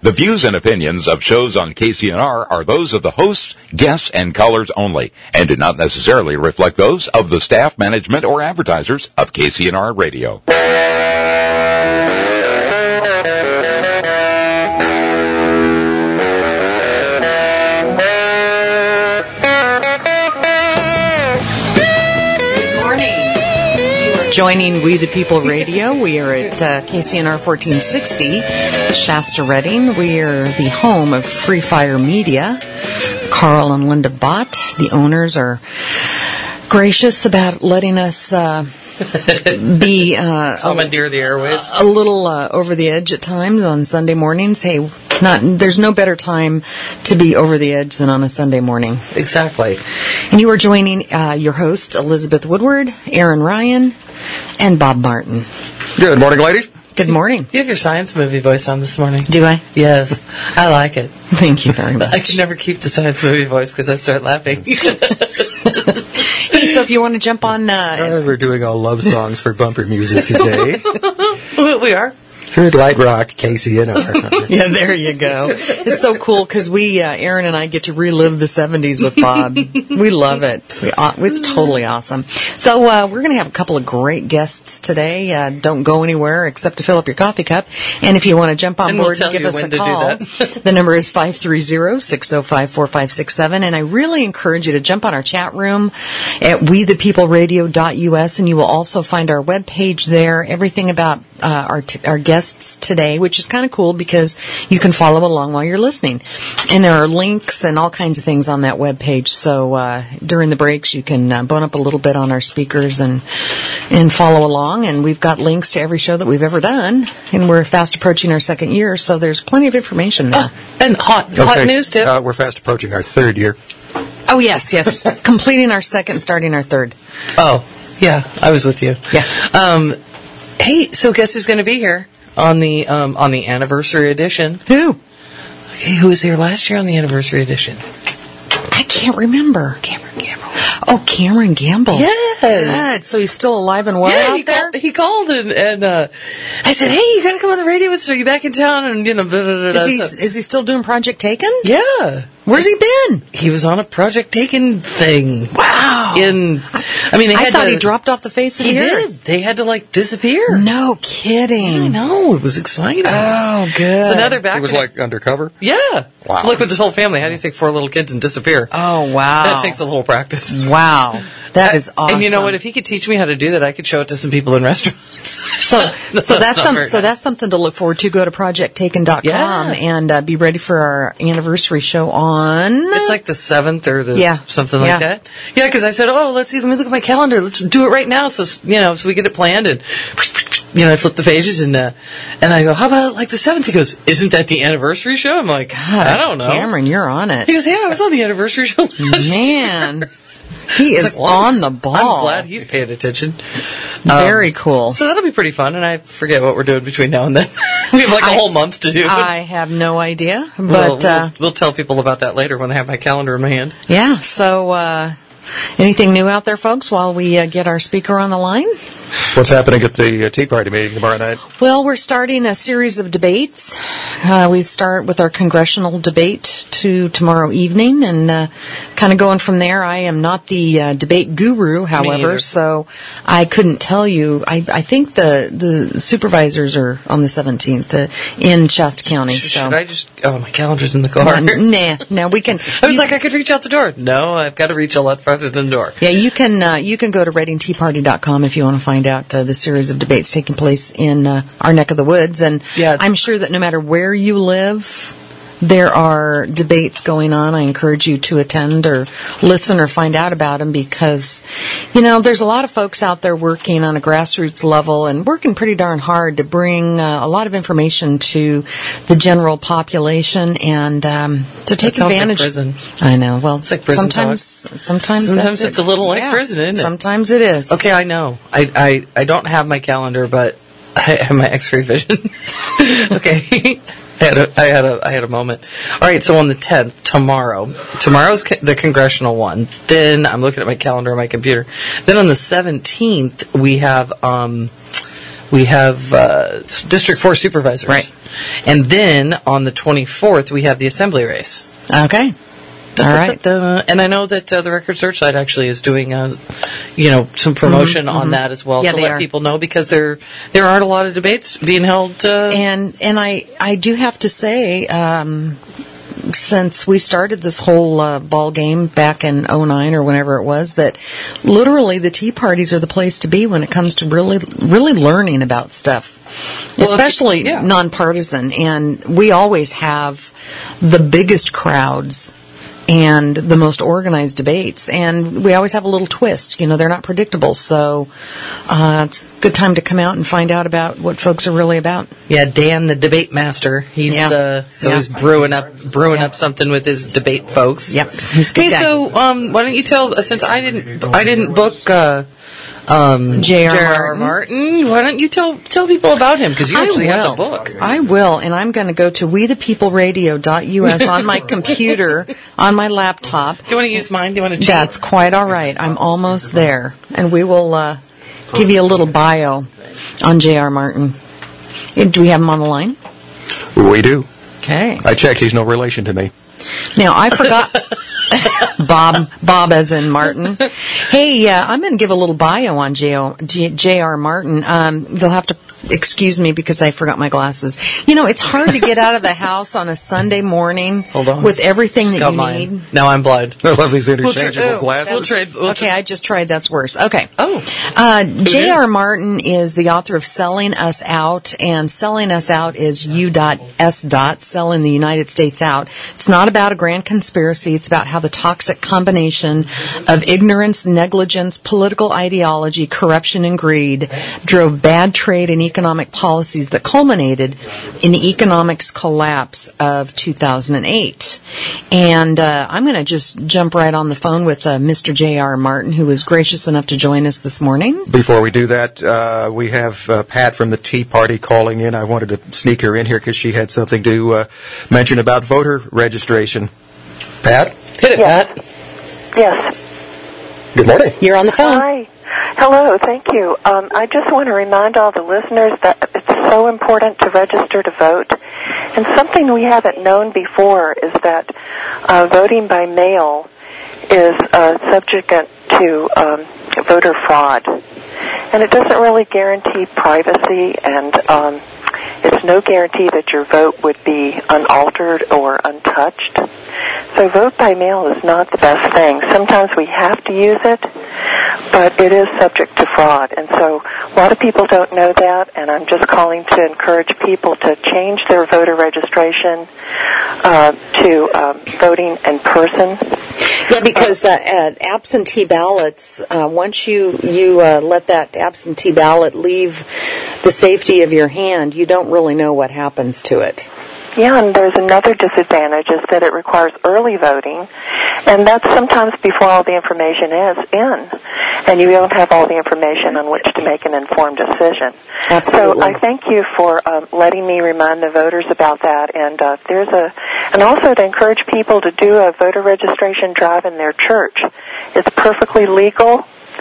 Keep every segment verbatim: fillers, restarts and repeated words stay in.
The views and opinions of shows on K C N R are those of the hosts, guests, and callers only, and do not necessarily reflect those of the staff, management, or advertisers of K C N R Radio. Joining We the People Radio, we are at uh, K C N R fourteen sixty, Shasta Redding. We are the home of Free Fire Media. Carl and Linda Bott, the owners, are gracious about letting us uh, be uh, commandeer the airwaves. A little uh, over the edge at times on Sunday mornings. Hey, not there's no better time to be over the edge than on a Sunday morning. Exactly. And you are joining uh, your host, Elizabeth Woodward, Aaron Ryan, and Bob Martin. Good morning, ladies. Good morning. You have your science movie voice on this morning. Do I? Yes. I like it. Thank you very much. I can never keep the science movie voice because I start laughing. Hey, so if you want to jump on... Uh, uh, we're doing all love songs for bumper music today. We are. Heard Light Rock, K C N R. Yeah, there you go. It's so cool because we, uh, Aaron and I, get to relive the seventies with Bob. We love it. We, uh, it's totally awesome. So uh, we're going to have a couple of great guests today. Uh, don't go anywhere except to fill up your coffee cup. And if you want to jump on and board we'll and give us a call, the number is five three zero, six zero five, four five six seven. And I really encourage you to jump on our chat room at we the people radio dot U S, and you will also find our webpage there, everything about uh, our, t- our guests today, which is kind of cool because you can follow along while you're listening. And there are links and all kinds of things on that webpage. So uh, during the breaks, you can uh, bone up a little bit on our speakers and and follow along. And we've got links to every show that we've ever done. And we're fast approaching our second year, so there's plenty of information there. Oh, and hot, okay. hot news, too. Uh, we're fast approaching our third year. Oh, yes, yes. Completing our second, starting our third. Oh, yeah, I was with you. Yeah. Um, hey, so guess who's going to be here on the um, on the anniversary edition? Who? Okay, who was here last year on the anniversary edition? I can't remember. Cameron Gamble. Oh, Cameron Gamble. Yes. God, so he's still alive and well yeah, out he there? Called, he called and, and uh, I said, hey, you got to come on the radio with us. Are you back in town? And, you know, blah, blah, blah, Is he, so, is he still doing Project Taken? Yeah. Where's he been? He was on a Project Taken thing. Wow. In, I mean, they I had thought to, he dropped off the face of he the earth. did. They had to, like, disappear. No kidding. Yeah, I know. It was exciting. Oh, good. So now they're back. It was like undercover? Yeah. Wow. Look with this whole family. How do you take four little kids and disappear? Oh, wow. That takes a little practice. Wow. That is awesome. And you know what? If he could teach me how to do that, I could show it to some people in restaurants. So, no, so that's some, very so nice. that's something to look forward to. Go to project taken dot com Yeah. and uh, be ready for our anniversary show on. It's like the seventh or the Yeah. something like Yeah. that. Yeah, because I said, oh, let's see, let me look at my calendar. Let's do it right now, so you know, so we get it planned. And you know, I flip the pages and uh, and I go, how about like the seventh? He goes, isn't that the anniversary show? I'm like, God, I don't know. Cameron, you're on it. He goes, yeah, I was on the anniversary show last Man, year. he is Like, well, on the ball. I'm glad he's paying attention. Very Um, cool. So that'll be pretty fun, and I forget what we're doing between now and then. We have like a I- whole month to do. I have no idea, but We'll, we'll, uh, we'll tell people about that later when I have my calendar in my hand. yeah. So, uh, anything new out there, folks? While we uh, get our speaker on the line. What's happening at the uh, Tea Party meeting tomorrow night? Well, we're starting a series of debates. Uh, we start with our congressional debate to tomorrow evening, and uh, kind of going from there. I am not the uh, debate guru, however, either. so I couldn't tell you. I, I think the, the supervisors are on the seventeenth uh, in Shasta County. Should, so. should I just... Oh, my calendar's in the car. Nah, nah, we can. I was you- like, I could reach out the door. No, I've got to reach a lot farther than the door. Yeah, you can uh, you can go to reading tea party dot com if you want to find out uh, the series of debates taking place in uh, our neck of the woods. And Yeah, it's- I'm sure that no matter where you live, there are debates going on. I encourage you to attend or listen or find out about them because, you know, there's a lot of folks out there working on a grassroots level and working pretty darn hard to bring uh, a lot of information to the general population and um, to take That sounds like advantage. prison. I know. Well, It's like prison sometimes, sometimes, Sometimes that's it's it. a little like Yeah, prison, isn't it? Sometimes it is. Okay, I know. I, I, I don't have my calendar, but I have my X-ray vision. Okay. I had a, I had a, I had a moment. All right, so on the tenth, tomorrow, tomorrow's co- the congressional one. Then I'm looking at my calendar on my computer. Then on the seventeenth, we have um, we have uh, District four supervisors. Right. And then on the twenty-fourth, we have the assembly race. Okay. All right. Da-da-da-da. And I know that uh, the Record Search site actually is doing, uh, you know, some promotion Mm-hmm, on mm-hmm. that as well Yeah, to they let are. people know, because there there aren't a lot of debates being held. Uh, And and I, I do have to say, um, since we started this whole uh, ball game back in oh nine or whenever it was, that literally the tea parties are the place to be when it comes to really really learning about stuff, Well, if- especially yeah. nonpartisan. And we always have the biggest crowds and the most organized debates, and we always have a little twist. You know, they're not predictable, so uh, it's a good time to come out and find out about what folks are really about. yeah, Dan, the debate master. He's Yeah. uh, so Yeah. he's brewing up brewing Yeah. up something with his debate folks. Yep, he's a good Okay, guy. so um, why don't you tell? Uh, since I didn't, I didn't book. Uh, um, J R. J R. Martin. Why don't you tell tell people about him? Because you actually I have will. the book. I will, and I'm going to go to we the people radio dot U S on my computer, on my laptop. Do you want to use mine? Do you want to cheat? That's quite all right. I'm almost there, and we will uh, give you a little bio on J R. Martin. Uh, Do we have him on the line? We do. Okay. I checked. He's no relation to me. Now, I forgot. Bob, Bob as in Martin. Hey, uh, I'm going to give a little bio on J R. Martin. Um, you'll have to excuse me because I forgot my glasses. You know, it's hard to get out of the house on a Sunday morning Hold on. with everything that Got you mine. need. Now I'm blind. I love these We'll tra- interchangeable oh, glasses. We'll trade. We'll Okay, I just tried. That's worse. Okay. Oh. Uh, J R. Martin is the author of Selling Us Out, and Selling Us Out is U.S. Selling the United States Out. It's not about a grand conspiracy. It's about how the toxic combination of ignorance, negligence, political ideology, corruption, and greed drove bad trade and economic policies that culminated in the economics collapse of two thousand eight. And uh, I'm going to just jump right on the phone with uh, Mister J R. Martin, who was gracious enough to join us this morning. Before we do that, uh, we have uh, Pat from the Tea Party calling in. I wanted to sneak her in here because she had something to uh, mention about voter registration. Pat? Hit it, Yeah. Pat. Yes. Good morning. You're on the phone. Hi. Hello. Thank you. Um, I just want to remind all the listeners that it's so important to register to vote. And something we haven't known before is that uh, voting by mail is uh, subject to um, voter fraud. And it doesn't really guarantee privacy, and um, it's no guarantee that your vote would be unaltered or untouched. So vote by mail is not the best thing. Sometimes we have to use it, but it is subject to fraud. And so a lot of people don't know that, and I'm just calling to encourage people to change their voter registration uh, to um, voting in person. Yeah, because uh, at absentee ballots, uh, once you you uh, let that absentee ballot leave the safety of your hand, you don't really know what happens to it. Yeah, and there's another disadvantage is that it requires early voting, and that's sometimes before all the information is in, and you don't have all the information on which to make an informed decision. Absolutely. So I thank you for um, letting me remind the voters about that, and uh, there's a, and also to encourage people to do a voter registration drive in their church. It's perfectly legal,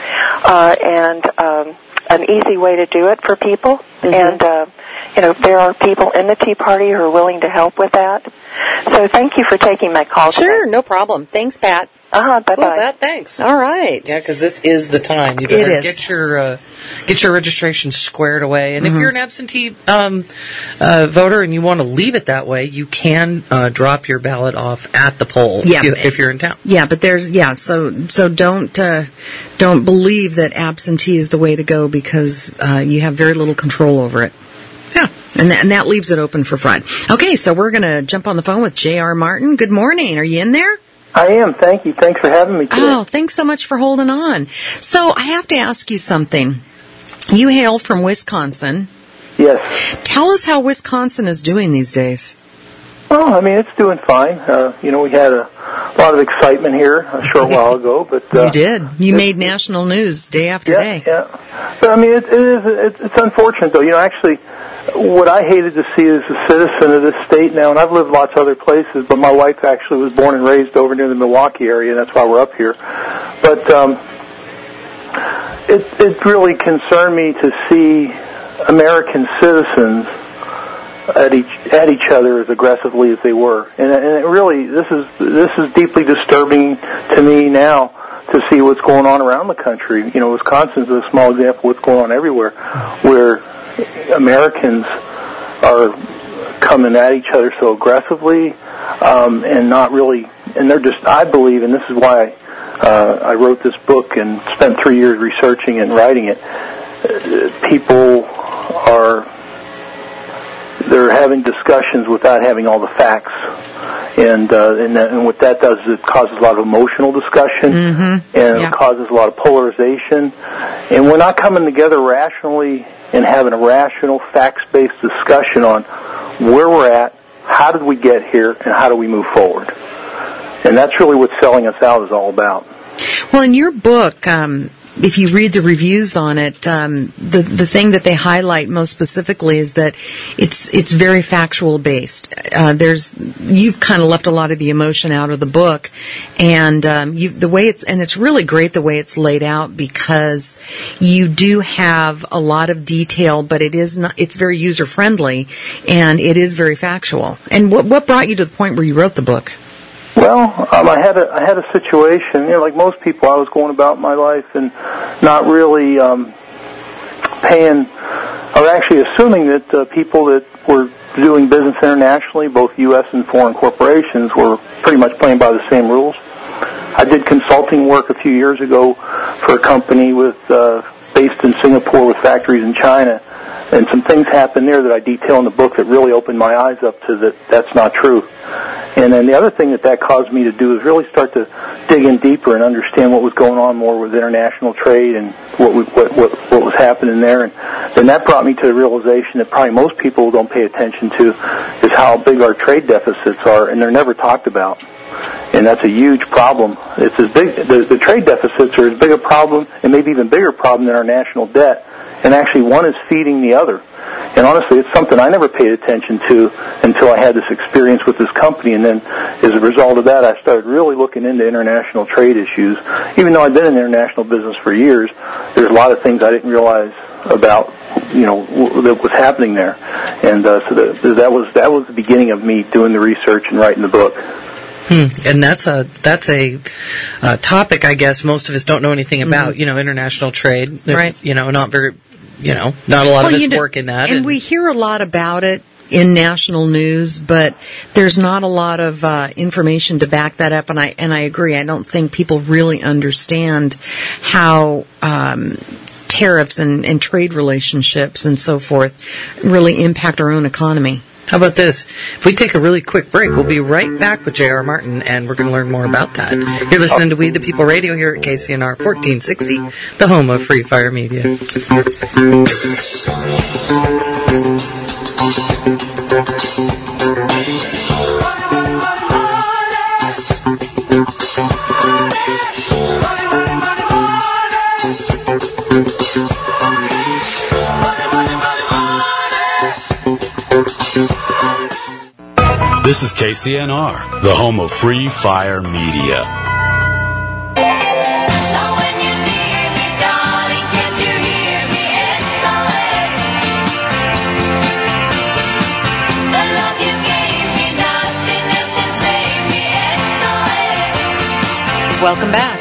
uh, and um, an easy way to do it for people, mm-hmm. and uh, you know, there are people in the Tea Party who are willing to help with that. So thank you for taking my call Sure, today. no problem. Thanks, Pat. Uh-huh, bye-bye. Cool, Pat, thanks. All right. Yeah, because this is the time. You It better is. get your uh, get your registration squared away. And Mm-hmm. if you're an absentee um, uh, voter and you want to leave it that way, you can uh, drop your ballot off at the poll Yeah. if, you, if you're in town. Yeah, but there's yeah, so so don't uh, don't believe that absentee is the way to go because uh, you have very little control over it. Yeah. And that, and that leaves it open for fraud. Okay, so we're going to jump on the phone with J R. Martin. Good morning. Are you in there? I am. Thank you. Thanks for having me today. Oh, thanks so much for holding on. So I have to ask you something. You hail from Wisconsin. Yes. Tell us how Wisconsin is doing these days. Well, I mean, it's doing fine. Uh, you know, we had a lot of excitement here a short while ago, but uh, You did. You made national news day after yeah, day. yeah. But I mean, it, it is. It's, it's unfortunate, though. You know, actually, what I hated to see as a citizen of this state now, and I've lived lots of other places, but my wife actually was born and raised over near the Milwaukee area, and that's why we're up here. But um, it it really concerned me to see American citizens at each at each other as aggressively as they were, and, and it really this is this is deeply disturbing to me now to see what's going on around the country. You know, Wisconsin's a small example of what's going on everywhere, where Americans are coming at each other so aggressively, um, and not really, and they're just, I believe, and this is why uh, I wrote this book and spent three years researching it and writing it, uh, people are, they're having discussions without having all the facts. And, uh, and, that, and what that does is it causes a lot of emotional discussion, mm-hmm. and yeah. it causes a lot of polarization. And we're not coming together rationally and having a rational, facts-based discussion on where we're at, how did we get here, and how do we move forward. And that's really what selling us out is all about. Well, in your book, um, if you read the reviews on it, um, the the thing that they highlight most specifically is that it's it's very factual based. Uh, there's you've kind of left a lot of the emotion out of the book, and um, you the way it's and it's really great the way it's laid out, because you do have a lot of detail, but it is not it's very user friendly and it is very factual. And what what brought you to the point where you wrote the book? Well, um, I had a I had a situation, you know, like most people, I was going about my life and not really um, paying, or actually assuming that uh, people that were doing business internationally, both U S and foreign corporations, were pretty much playing by the same rules. I did consulting work a few years ago for a company with uh, based in Singapore with factories in China, and some things happened there that I detail in the book that really opened my eyes up to that that's not true. And then the other thing that that caused me to do is really start to dig in deeper and understand what was going on more with international trade and what we, what, what what was happening there. And then that brought me to the realization that probably most people don't pay attention to is how big our trade deficits are, and they're never talked about. And that's a huge problem. It's as big. The, the trade deficits are as big a problem, and maybe even bigger problem than our national debt. And actually, one is feeding the other. And honestly, it's something I never paid attention to until I had this experience with this company. And then, as a result of that, I started really looking into international trade issues. Even though I've been in international business for years, there's a lot of things I didn't realize about, you know, that was happening there. And uh, so the, that was that was the beginning of me doing the research and writing the book. Hmm. And that's a that's a uh, topic, I guess, most of us don't know anything about. Mm-hmm. You know, international trade, right? You know, not very, you know, not a lot well, of us you know, work in that. And, and we hear a lot about it in national news, but there's not a lot of uh, information to back that up. And I and I agree. I don't think people really understand how Um, tariffs and, and trade relationships and so forth really impact our own economy. How about this? If we take a really quick break, we'll be right back with J R. Martin, and we're going to learn more about that. You're listening to We the People Radio here at K C N R fourteen sixty, the home of Free Fire Media. This is K C N R, the home of Free Fire Media. Welcome back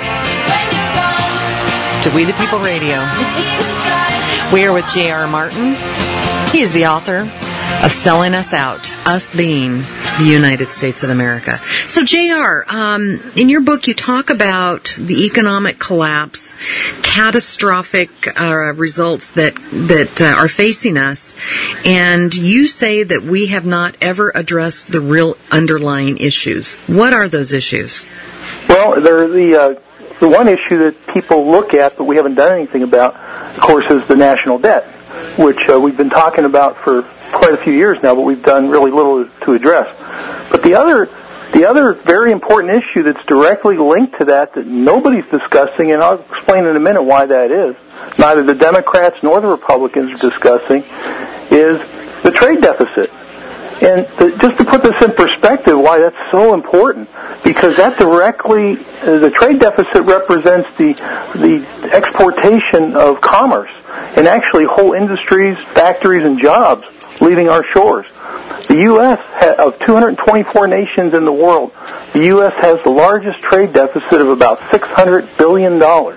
to We the People Radio. We are with J R. Martin. He is the author of Selling Us Out, us being the United States of America. So, J R, um, in your book, you talk about the economic collapse, catastrophic uh, results that that uh, are facing us, and you say that we have not ever addressed the real underlying issues. What are those issues? Well, they're the uh, the one issue that people look at, but we haven't done anything about, of course, is the national debt, which uh, we've been talking about for quite a few years now, but we've done really little to address. But the other the other very important issue that's directly linked to that that nobody's discussing, and I'll explain in a minute why that is, neither the Democrats nor the Republicans are discussing, is the trade deficit. And the, just to put this in perspective, why that's so important, because that directly, uh, the trade deficit represents the the exportation of commerce. and actually whole industries, factories, and jobs leaving our shores. The U S, ha- of two hundred twenty-four nations in the world, the U S has the largest trade deficit of about six hundred billion dollars.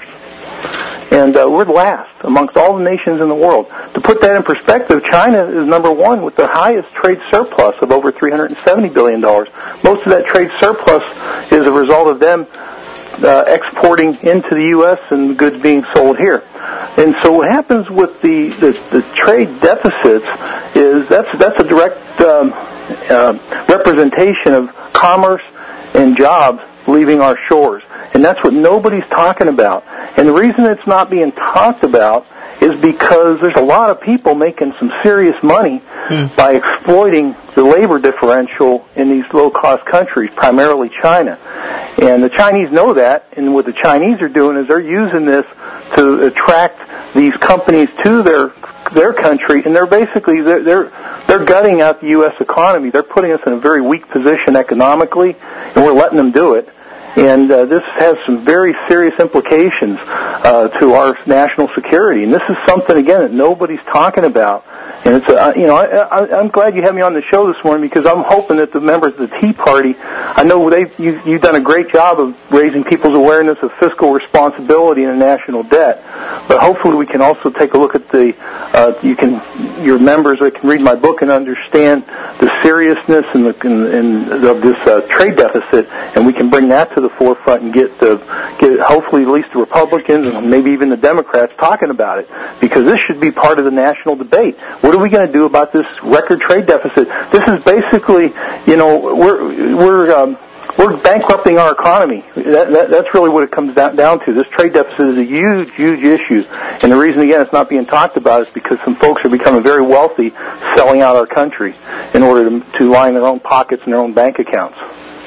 And uh, we're last amongst all the nations in the world. To put that in perspective, China is number one with the highest trade surplus of over three hundred seventy billion dollars. Most of that trade surplus is a result of them uh, exporting into the U S and the goods being sold here. And so what happens with the, the, the trade deficits is that's, that's a direct um, uh, representation of commerce and jobs leaving our shores. And that's what nobody's talking about. And the reason it's not being talked about is because there's a lot of people making some serious money mm. by exploiting the labor differential in these low-cost countries, primarily China. And the Chinese know that, and what the Chinese are doing is they're using this to attract these companies to their their country, and they're basically they're they're, they're gutting out the U S economy. They're putting us in a very weak position economically, and we're letting them do it. And uh, this has some very serious implications uh, to our national security. And this is something, again, that nobody's talking about. And it's, uh, you know, I, I, I'm glad you had me on the show this morning because I'm hoping that the members of the Tea Party, I know they you, you've done a great job of raising people's awareness of fiscal responsibility and national debt. But hopefully we can also take a look at the, uh, you can, your members that can read my book and understand the seriousness and the, and, and of this uh, trade deficit, and we can bring that to the forefront and get the get hopefully at least the Republicans and maybe even the Democrats talking about it, because this should be part of the national debate. What are we going to do about this record trade deficit? This is basically, you know, we're we're um, we're bankrupting our economy. That, that, that's really what it comes down, down to. This trade deficit is a huge, huge issue, and the reason again it's not being talked about is because some folks are becoming very wealthy, selling out our country in order to, to line their own pockets and their own bank accounts.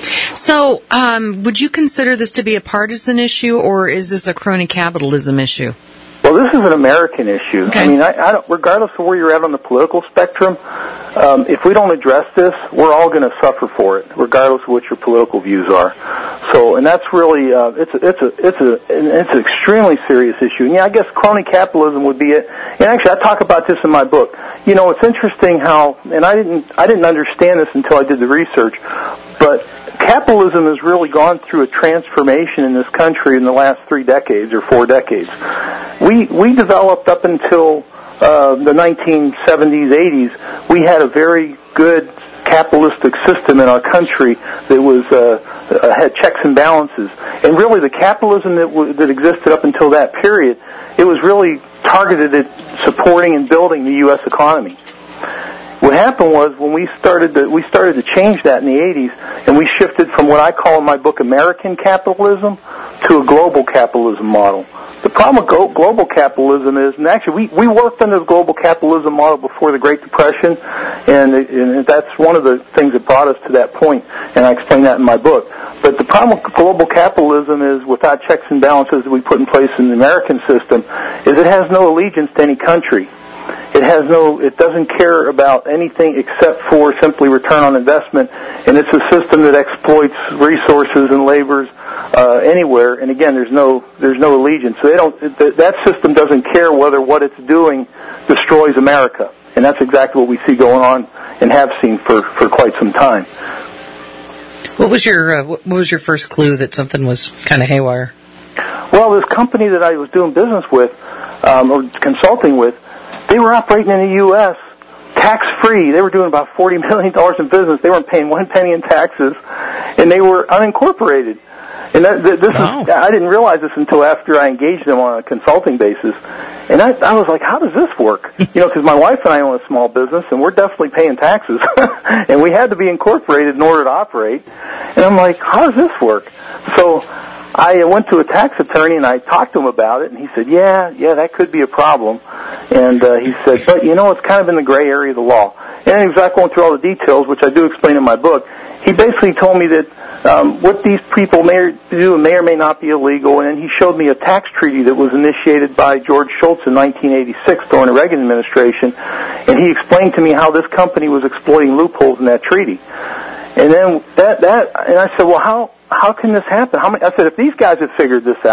So, um, would you consider this to be a partisan issue, or is this a crony capitalism issue? Well, this is an American issue. Okay. I mean, I, I don't, regardless of where you're at on the political spectrum, um, if we don't address this, we're all going to suffer for it, regardless of what your political views are. So, and that's really uh, it's a, it's a it's a it's an extremely serious issue. And yeah, I guess crony capitalism would be it. And actually, I talk about this in my book. You know, it's interesting how, and I didn't I didn't understand this until I did the research, but capitalism has really gone through a transformation in this country in the last three decades or four decades. We we developed up until uh, the nineteen seventies, eighties. We had a very good capitalistic system in our country that was uh, uh, had checks and balances. And really, the capitalism that w- that existed up until that period, it was really targeted at supporting and building the U S economy. What happened was when we started to, we started to change that in the eighties, and we shifted from what I call in my book American capitalism to a global capitalism model. The problem with global capitalism is, and actually we, we worked under the global capitalism model before the Great Depression, and, and that's one of the things that brought us to that point, and I explain that in my book. But the problem with global capitalism is, without checks and balances that we put in place in the American system, is it has no allegiance to any country. It has no, it doesn't care about anything except for simply return on investment, and it's a system that exploits resources and labors uh, anywhere. And again, there's no, there's no allegiance. So they don't. That system doesn't care whether what it's doing destroys America, and that's exactly what we see going on and have seen for, for quite some time. What was your uh, what was your first clue that something was kind of haywire? Well, this company that I was doing business with, um, or consulting with, they were operating in the U S tax-free. They were doing about forty million dollars in business. They weren't paying one penny in taxes, and they were unincorporated. And that, this wow. is, I didn't realize this until after I engaged them on a consulting basis. And I, I was like, how does this work? You know, because my wife and I own a small business, and we're definitely paying taxes. And we had to be incorporated in order to operate. And I'm like, how does this work? So I went to a tax attorney, and I talked to him about it, and he said, yeah, yeah, that could be a problem. And uh, he said, but, you know, it's kind of in the gray area of the law. And he was not going through all the details, which I do explain in my book. He basically told me that um, what these people may do may or may not be illegal, and he showed me a tax treaty that was initiated by George Shultz in nineteen eighty-six during the Reagan administration, and he explained to me how this company was exploiting loopholes in that treaty. And then that, that and I said, well, how how can this happen? How many, I said, if these guys have figured this out,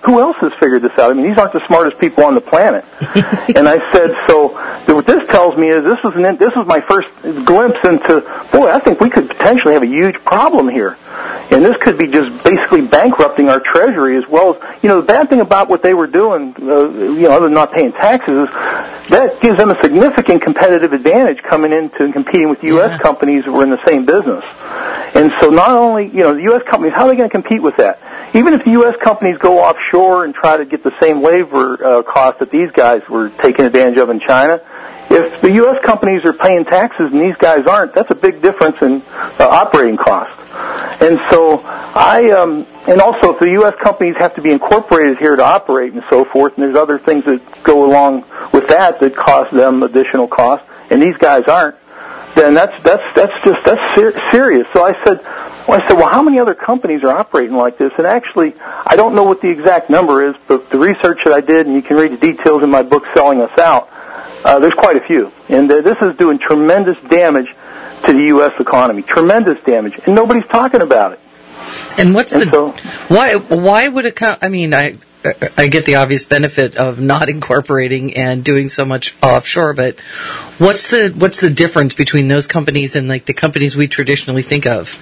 who else has figured this out? I mean, these aren't the smartest people on the planet. And I said, so what this tells me is this is an, this is my first glimpse into, boy, I think we could potentially have a huge problem here. And this could be just basically bankrupting our treasury as well as, you know, the bad thing about what they were doing, uh, you know, other than not paying taxes, is that gives them a significant competitive advantage coming into and competing with U S Yeah. companies that were in the same business. And so not only, you know, the U S companies, how are they going to compete with that? Even if the U S companies go offshore and try to get the same labor uh, cost that these guys were taking advantage of in China, if the U S companies are paying taxes and these guys aren't, that's a big difference in uh, operating costs. And so I, um, and also if the U S companies have to be incorporated here to operate and so forth, and there's other things that go along with that that cost them additional costs, and these guys aren't, then that's that's that's just that's ser- serious. So I said, well, I said, well, how many other companies are operating like this? And actually, I don't know what the exact number is, but the research that I did, and you can read the details in my book, Selling Us Out. Uh, there's quite a few, and uh, this is doing tremendous damage to the U S economy, tremendous damage, and nobody's talking about it. And what's and the so, why? Why would it come? I mean, I I get the obvious benefit of not incorporating and doing so much offshore, but what's the what's the difference between those companies and like the companies we traditionally think of?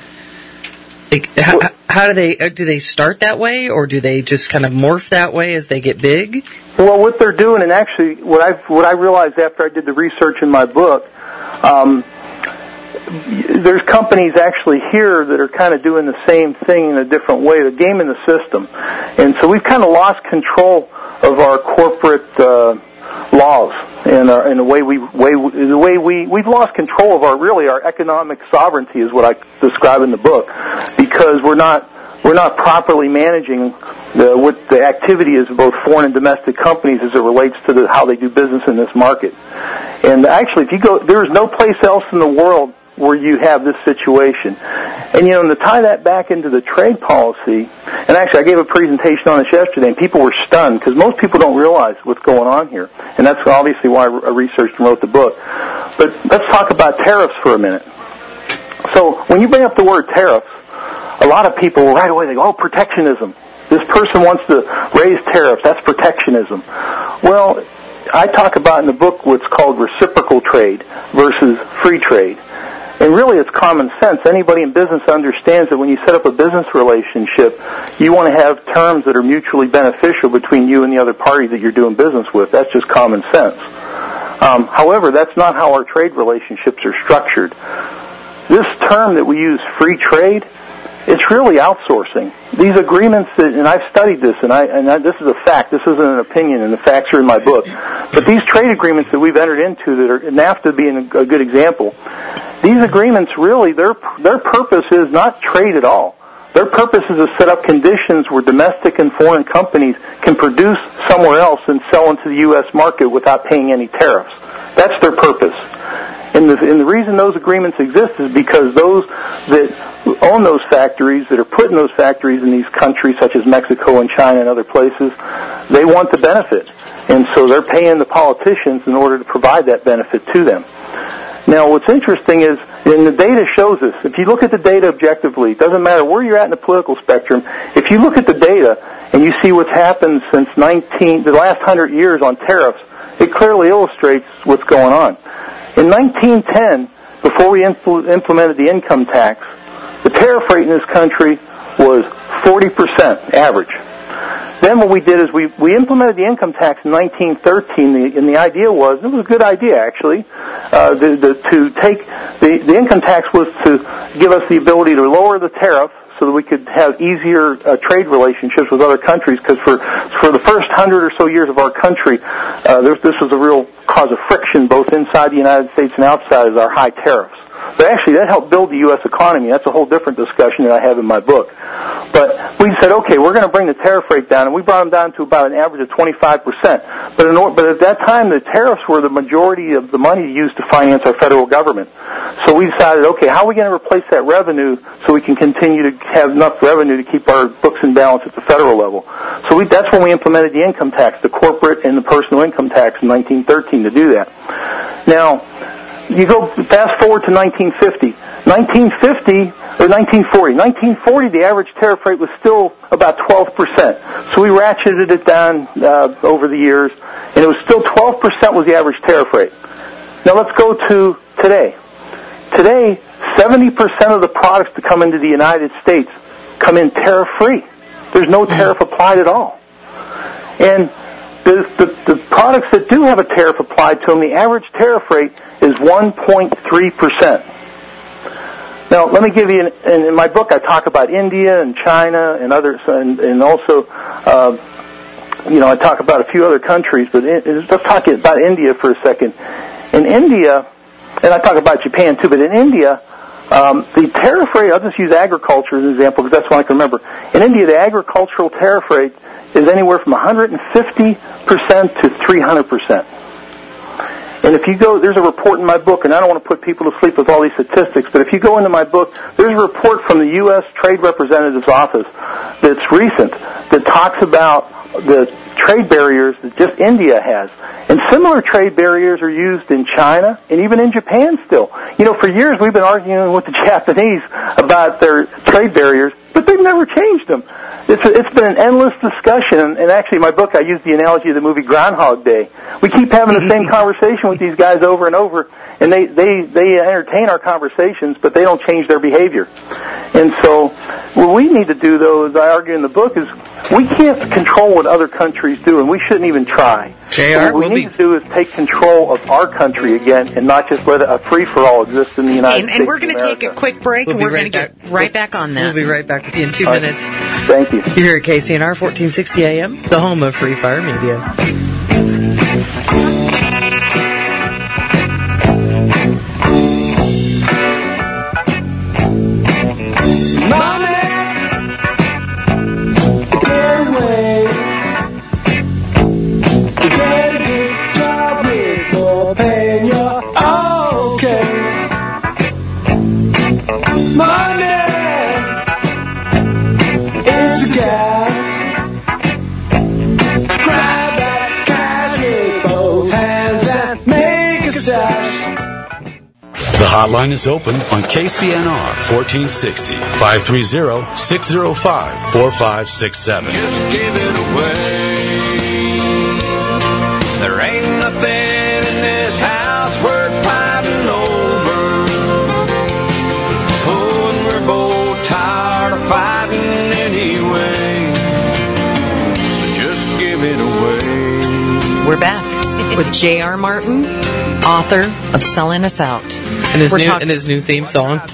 Like, how, how do they do they start that way, or do they just kind of morph that way as they get big? Well, what they're doing, and actually, what I what I realized after I did the research in my book. Um, There's companies actually here that are kind of doing the same thing in a different way. They're gaming the system. And so we've kind of lost control of our corporate uh, laws and, our, and the way we, way, the way we, we've lost control of our, really, our economic sovereignty is what I describe in the book, because we're not, we're not properly managing the, what the activity is of both foreign and domestic companies as it relates to the, how they do business in this market. And actually, if you go, there is no place else in the world where you have this situation. And, you know, and to tie that back into the trade policy, and actually I gave a presentation on this yesterday, and people were stunned, because most people don't realize what's going on here. And that's obviously why I researched and wrote the book. But let's talk about tariffs for a minute. So when you bring up the word tariffs, a lot of people right away, they go, oh, protectionism. This person wants to raise tariffs. That's protectionism. Well, I talk about in the book what's called reciprocal trade versus free trade. And really, it's common sense. Anybody in business understands that when you set up a business relationship, you want to have terms that are mutually beneficial between you and the other party that you're doing business with. That's just common sense. Um, however, that's not how our trade relationships are structured. This term that we use, free trade, it's really outsourcing. These agreements, that, and I've studied this, and, I, and I, this is a fact. This isn't an opinion, and the facts are in my book. But these trade agreements that we've entered into, that are NAFTA being a, a good example, these agreements really, their their purpose is not trade at all. Their purpose is to set up conditions where domestic and foreign companies can produce somewhere else and sell into the U S market without paying any tariffs. That's their purpose. And the, and the reason those agreements exist is because those that own those factories, that are putting those factories in these countries such as Mexico and China and other places, they want the benefit. And so they're paying the politicians in order to provide that benefit to them. Now, what's interesting is, and the data shows this, if you look at the data objectively, it doesn't matter where you're at in the political spectrum, if you look at the data and you see what's happened since nineteen, the last hundred years on tariffs, it clearly illustrates what's going on. In nineteen ten, before we impl- implemented the income tax, the tariff rate in this country was forty percent average. Then what we did is we, we implemented the income tax in nineteen thirteen, the, and the idea was, and it was a good idea actually, uh, the, the, to take, the, the income tax was to give us the ability to lower the tariff so that we could have easier uh, trade relationships with other countries, because for, for the first hundred or so years of our country, uh, there, this was a real cause of friction both inside the United States and outside, is our high tariffs. But actually, that helped build the U S economy. That's a whole different discussion that I have in my book. But we said, okay, we're going to bring the tariff rate down, and we brought them down to about an average of twenty-five percent. But, in or- but at that time, the tariffs were the majority of the money used to finance our federal government. So we decided, okay, how are we going to replace that revenue so we can continue to have enough revenue to keep our books in balance at the federal level? So we, that's when we implemented the income tax, the corporate and the personal income tax in nineteen thirteen to do that. Now, you go fast forward to nineteen fifty. nineteen fifty, or nineteen forty. nineteen forty, the average tariff rate was still about twelve percent. So we ratcheted it down uh, over the years, and it was still twelve percent was the average tariff rate. Now let's go to today. Today, seventy percent of the products that come into the United States come in tariff-free. There's no tariff applied at all. And the, the, the products that do have a tariff applied to them, the average tariff rate is one point three percent. Now, let me give you, an, in my book I talk about India and China and others, and, and also, uh, you know, I talk about a few other countries, but in, let's talk about India for a second. In India, and I talk about Japan too, but in India, um, the tariff rate, I'll just use agriculture as an example because that's what I can remember. In India, the agricultural tariff rate is anywhere from one hundred fifty percent to three hundred percent. And if you go, there's a report in my book, and I don't want to put people to sleep with all these statistics, but if you go into my book, there's a report from the U S Trade Representative's office that's recent that talks about the trade barriers that just India has. And similar trade barriers are used in China and even in Japan still. You know, for years we've been arguing with the Japanese about their trade barriers, but they've never changed them. It's, a, it's been an endless discussion, and, and actually in my book I use the analogy of the movie Groundhog Day. We keep having the same conversation with these guys over and over, and they, they, they entertain our conversations, but they don't change their behavior. And so what we need to do, though, as I argue in the book, is we can't control what other countries do, and we shouldn't even try. J R, what we we'll need be... to do is take control of our country again and not just let a free-for-all exist in the United and, States. And we're going to take a quick break, we'll and we're right going to back. get right back on that. We'll be right back with you in two All minutes. Right. Thank you. You're here at K C N R, fourteen sixty A M, the home of Free Fire Media. The hotline is open on K C N R fourteen sixty, five three zero, six zero five, four five six seven. Just give it away. There ain't nothing in this house worth fighting over. Oh, and we're both tired of fighting anyway. Just give it away. We're back with J R. Martin, author of Selling Us Out. And his, We're new, talk- and his new theme song. I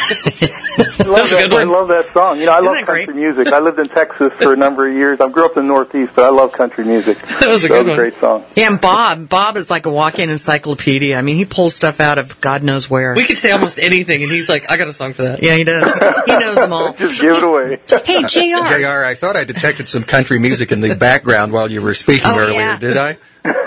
love a that, good one. I love that song. You know, I Isn't love that country great? music. I lived in Texas for a number of years. I grew up in the Northeast, but I love country music. That was a so good that was one. a great song. Yeah, and Bob, Bob is like a walk-in encyclopedia. I mean, he pulls stuff out of God knows where. We could say almost anything, and he's like, I got a song for that. Yeah, he does. He knows them all. Just give it away. Hey, J R. J R, I thought I detected some country music in the background while you were speaking Oh, earlier, yeah. did I?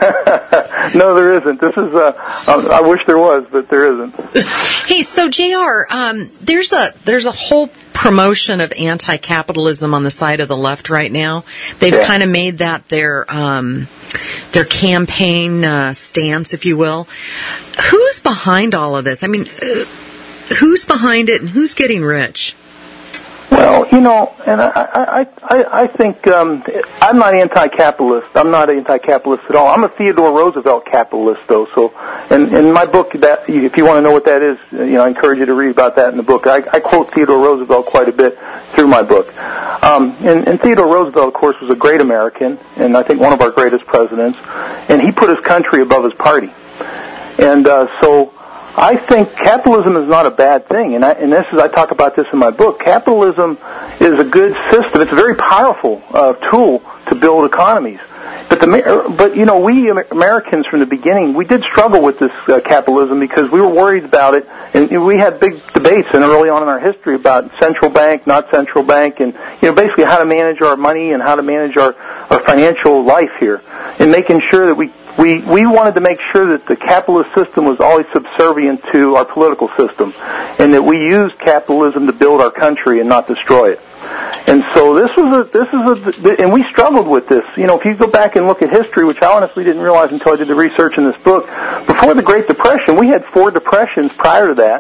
No, there isn't. This is, uh, I wish there was, but there isn't. Hey, so J R, um, there's a there's a whole promotion of anti-capitalism on the side of the left right now. They've Yeah. kind of made that their um, their campaign uh, stance, if you will. Who's behind all of this? I mean, uh, who's behind it, and who's getting rich? Well, you know, and I, I, I, I think um, I'm not anti-capitalist. I'm not anti-capitalist at all. I'm a Theodore Roosevelt capitalist, though. So, in, in my book, that if you want to know what that is, you know, I encourage you to read about that in the book. I, I quote Theodore Roosevelt quite a bit through my book. Um, and, and Theodore Roosevelt, of course, was a great American, and I think one of our greatest presidents. And he put his country above his party. And uh, so. I think capitalism is not a bad thing, and, I, and this is I talk about this in my book. Capitalism is a good system. It's a very powerful uh, tool to build economies. But the but you know we Americans from the beginning we did struggle with this uh, capitalism because we were worried about it, and we had big debates and early on in our history about central bank, not central bank, and you know basically how to manage our money and how to manage our, our financial life here, and making sure that we. We we wanted to make sure that the capitalist system was always subservient to our political system, and that we used capitalism to build our country and not destroy it. And so this was a this is a and we struggled with this. You know, if you go back and look at history, which I honestly didn't realize until I did the research in this book, before the Great Depression, we had four depressions prior to that.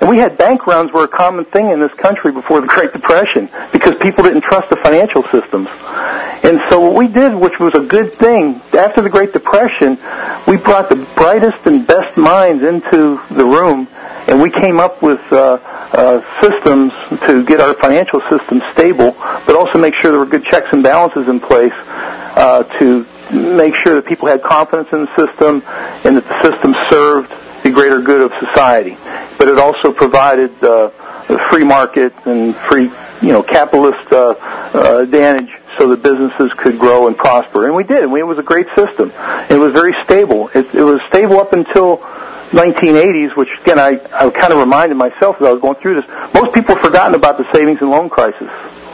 And we had bank runs were a common thing in this country before the Great Depression because people didn't trust the financial systems. And so what we did, which was a good thing, after the Great Depression, we brought the brightest and best minds into the room, and we came up with uh, uh, systems to get our financial system stable, but also make sure there were good checks and balances in place uh, to make sure that people had confidence in the system and that the system served the greater good of society. But it also provided uh, a free market and free, you know, capitalist uh, uh, advantage so that businesses could grow and prosper. And we did. It was a great system. It was very stable. It, it was stable up until nineteen eighties, which, again, I, I kind of reminded myself as I was going through this. Most people have forgotten about the savings and loan crisis.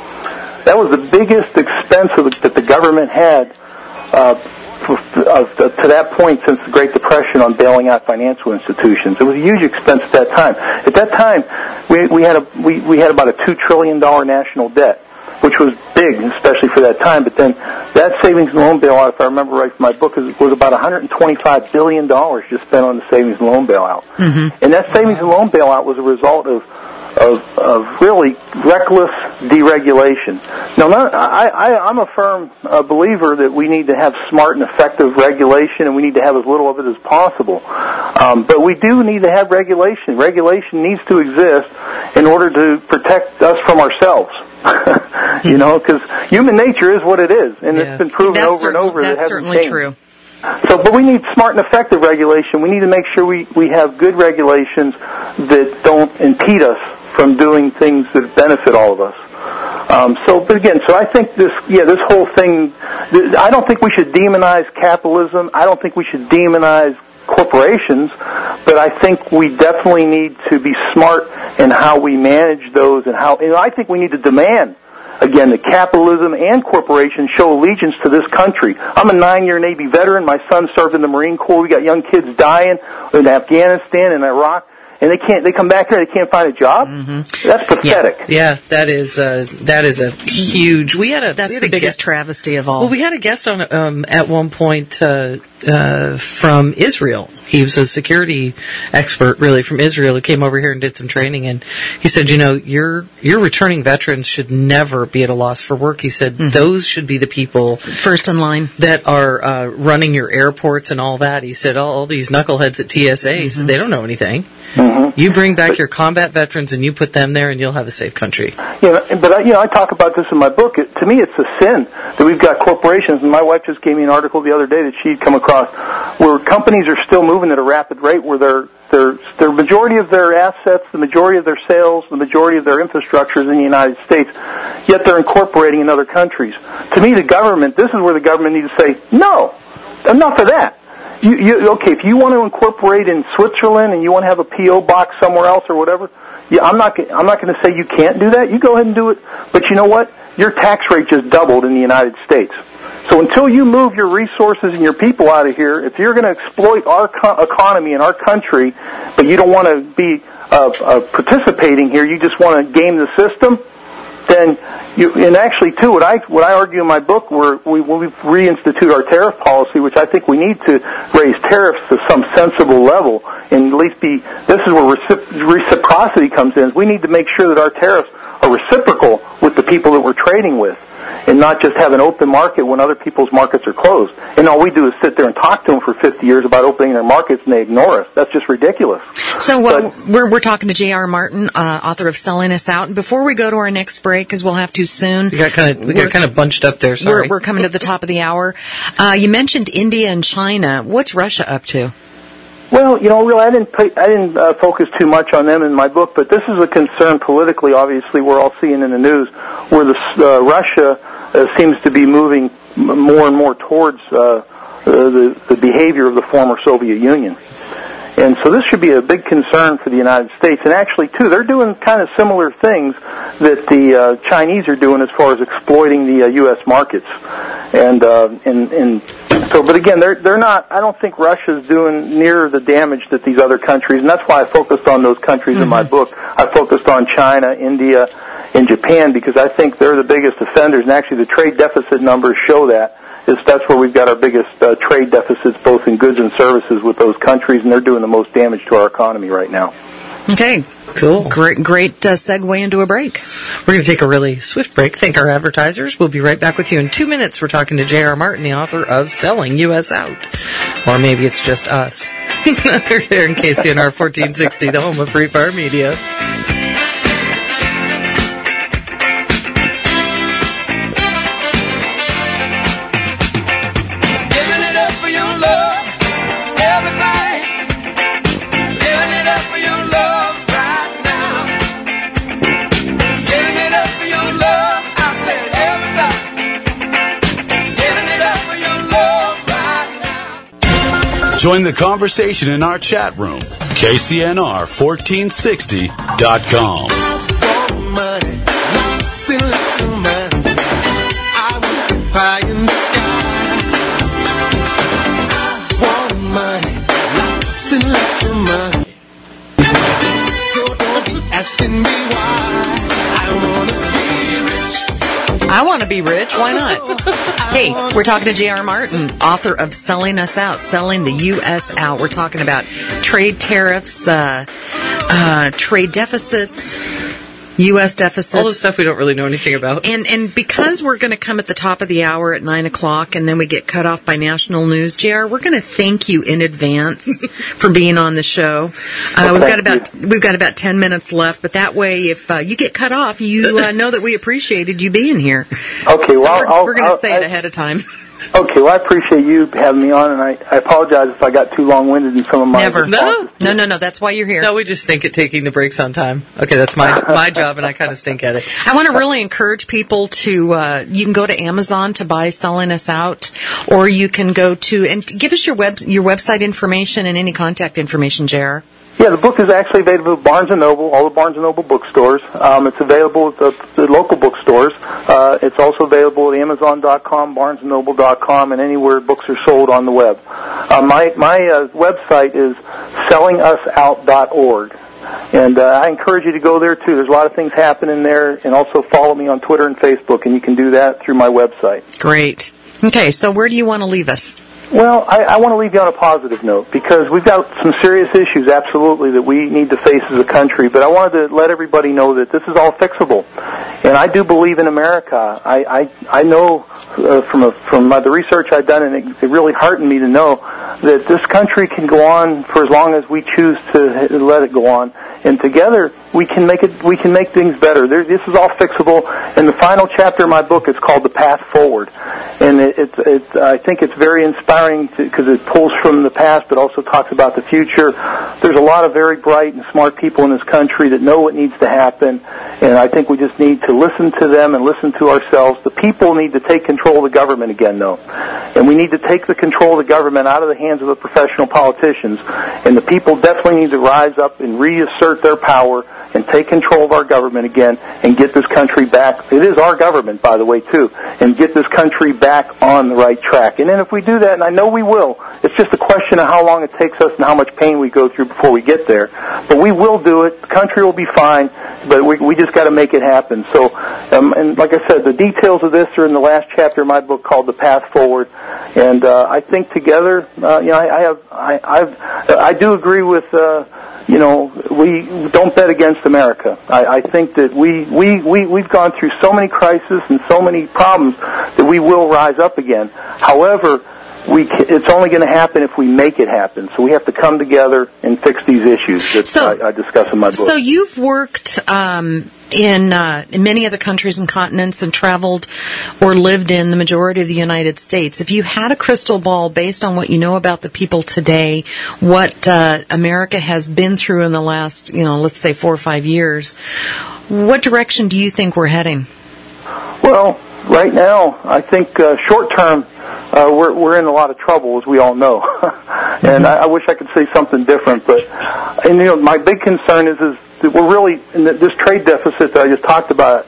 That was the biggest expense of the, that the government had uh, Uh, to that point since the Great Depression on bailing out financial institutions. It was a huge expense at that time. At that time, we, we had a we, we had about a two trillion dollar national debt, which was big, especially for that time. But then that savings and loan bailout, if I remember right from my book, was, was about one hundred twenty-five billion dollars just spent on the savings and loan bailout. Mm-hmm. And that savings and loan bailout was a result of Of, of really reckless deregulation. Now, not, I, I, I'm a firm uh, believer that we need to have smart and effective regulation, and we need to have as little of it as possible. Um, but we do need to have regulation. Regulation needs to exist in order to protect us from ourselves. You know, because human nature is what it is, and yeah. It's been proven that's over and over that it hasn't certainly changed. True. So, but we need smart and effective regulation. We need to make sure we, we have good regulations that don't impede us from doing things that benefit all of us. Um, so, but again, so I think this, yeah, this whole thing, I don't think we should demonize capitalism. I don't think we should demonize corporations, but I think we definitely need to be smart in how we manage those and how, and I think we need to demand, again, that capitalism and corporations show allegiance to this country. I'm a nine-year Navy veteran. My son served in the Marine Corps. We got young kids dying in Afghanistan and Iraq. And they can't. They come back here. They can't find a job. Mm-hmm. That's pathetic. Yeah, yeah, that is uh, that is a huge. We had a. That's we had the a biggest guest, travesty of all. Well, we had a guest on um, at one point uh, uh, from Israel. He was a security expert, really, from Israel, who came over here and did some training. And he said, you know, your your returning veterans should never be at a loss for work. He said mm-hmm. those should be the people first in line that are uh, running your airports and all that. He said, all, all these knuckleheads at T S A, mm-hmm. he said, they don't know anything. Mm-hmm. You bring back your combat veterans and you put them there, and you'll have a safe country. Yeah, but I, you know, I talk about this in my book. It, to me, it's a sin that we've got corporations. And my wife just gave me an article the other day that she'd come across, where companies are still moving at a rapid rate, where their their their majority of their assets, the majority of their sales, the majority of their infrastructure is in the United States. Yet they're incorporating in other countries. To me, the government. This is where the government needs to say, no, enough of that. You, you, okay, if you want to incorporate in Switzerland and you want to have a P O box somewhere else or whatever, yeah, I'm not. I'm not going to say you can't do that. You go ahead and do it. But you know what? Your tax rate just doubled in the United States. So until you move your resources and your people out of here, if you're going to exploit our co- economy and our country, but you don't want to be uh, uh, participating here, you just want to game the system, then you, and actually too, what I what I argue in my book, where we we reinstitute our tariff policy, which I think we need to raise tariffs to some sensible level, and at least be. This is where recipro- reciprocity comes in. We need to make sure that our tariffs are reciprocal with the people that we're trading with, and not just have an open market when other people's markets are closed. And all we do is sit there and talk to them for fifty years about opening their markets, and they ignore us. That's just ridiculous. So uh, we're we're talking to J R. Martin, uh, author of Selling Us Out. And before we go to our next break, because we'll have to soon, we got kind of we got kind of bunched up there. Sorry, we're, we're coming to the top of the hour. Uh, you mentioned India and China. What's Russia up to? Well, you know, really, I didn't pay, I didn't uh, focus too much on them in my book, but this is a concern politically. Obviously, we're all seeing in the news where the uh, Russia uh, seems to be moving m- more and more towards uh, uh, the, the behavior of the former Soviet Union. And so this should be a big concern for the United States. And actually, too, they're doing kind of similar things that the uh, Chinese are doing as far as exploiting the uh, U S markets. And, uh, and, and so, but again, they're, they're not, I don't think Russia's doing near the damage that these other countries, and that's why I focused on those countries mm-hmm. in my book. I focused on China, India, and Japan, because I think they're the biggest offenders, and actually the trade deficit numbers show that. Is that's where we've got our biggest uh, trade deficits, both in goods and services, with those countries, and they're doing the most damage to our economy right now. Okay. Cool. Great, great uh, segue into a break. We're going to take a really swift break. Thank our advertisers. We'll be right back with you in two minutes. We're talking to J R. Martin, the author of Selling U S Out. Or maybe it's just us. Here in K C N R fourteen sixty, the home of Free Fire Media. Join the conversation in our chat room, K C N R fourteen sixty dot com. I want to be rich. Why not? Hey, we're talking to J R. Martin, author of Selling Us Out, Selling the U S Out. We're talking about trade tariffs, uh, uh, trade deficits, U S deficits. All the stuff we don't really know anything about. And and because we're going to come at the top of the hour at nine o'clock, and then we get cut off by national news, J R, we're going to thank you in advance for being on the show. Uh, well, we've got about you. we've got about ten minutes left, but that way, if uh, you get cut off, you uh, know that we appreciated you being here. Okay, well, so we're, I'll, we're going to I'll, say I'll, it ahead of time. Okay, well, I appreciate you having me on, and I, I apologize if I got too long-winded in some of my Never. responses. No, no, no, no. That's why you're here. No, we just stink at taking the breaks on time. Okay, that's my my job, and I kind of stink at it. I want to really encourage people to, uh, you can go to Amazon to buy Selling Us Out, or you can go to, and give us your web your website information and any contact information, J R. Yeah, the book is actually available at Barnes and Noble, all the Barnes and Noble bookstores. Um, it's available at the, the local bookstores. Uh, it's also available at Amazon dot com, Barnes and Noble dot com, and anywhere books are sold on the web. Uh, my my uh, website is selling us out dot org. And uh, I encourage you to go there, too. There's a lot of things happening there. And also follow me on Twitter and Facebook, and you can do that through my website. Great. Okay, so where do you want to leave us? Well, I, I want to leave you on a positive note because we've got some serious issues, absolutely, that we need to face as a country. But I wanted to let everybody know that this is all fixable, and I do believe in America. I I, I know uh, from a, from uh, the research I've done, and it, it really heartened me to know that this country can go on for as long as we choose to let it go on, and together we can make it. We can make things better. There, this is all fixable. And the final chapter of my book is called "The Path Forward," and it, it, it I think it's very inspiring because it pulls from the past, but also talks about the future. There's a lot of very bright and smart people in this country that know what needs to happen, and I think we just need to listen to them and listen to ourselves. The people need to take control of the government again, though, and we need to take the control of the government out of the hands of the professional politicians, and the people definitely need to rise up and reassert their power and take control of our government again and get this country back. It is our government, by the way, too, and get this country back on the right track. And then if we do that, and I know we will, it's just a question of how long it takes us and how much pain we go through before we get there. But we will do it. The country will be fine, but we, we just got to make it happen. So, um, and like I said, the details of this are in the last chapter of my book called The Path Forward. And uh, I think together, uh, you know, I, I have, I, I've, I do agree with. Uh, You know, we don't bet against America. I, I think that we, we, we, we've gone through so many crises and so many problems that we will rise up again. However, we ca- it's only going to happen if we make it happen. So we have to come together and fix these issues that so, I, I discuss in my book. So you've worked um, in, uh, in many other countries and continents and traveled or lived in the majority of the United States. If you had a crystal ball based on what you know about the people today, what uh, America has been through in the last, you know, let's say four or five years, what direction do you think we're heading? Well, right now, I think uh, short term, uh, we're we're in a lot of trouble, as we all know, and I, I wish I could say something different. But and you know, my big concern is is that we're really in the, this trade deficit that I just talked about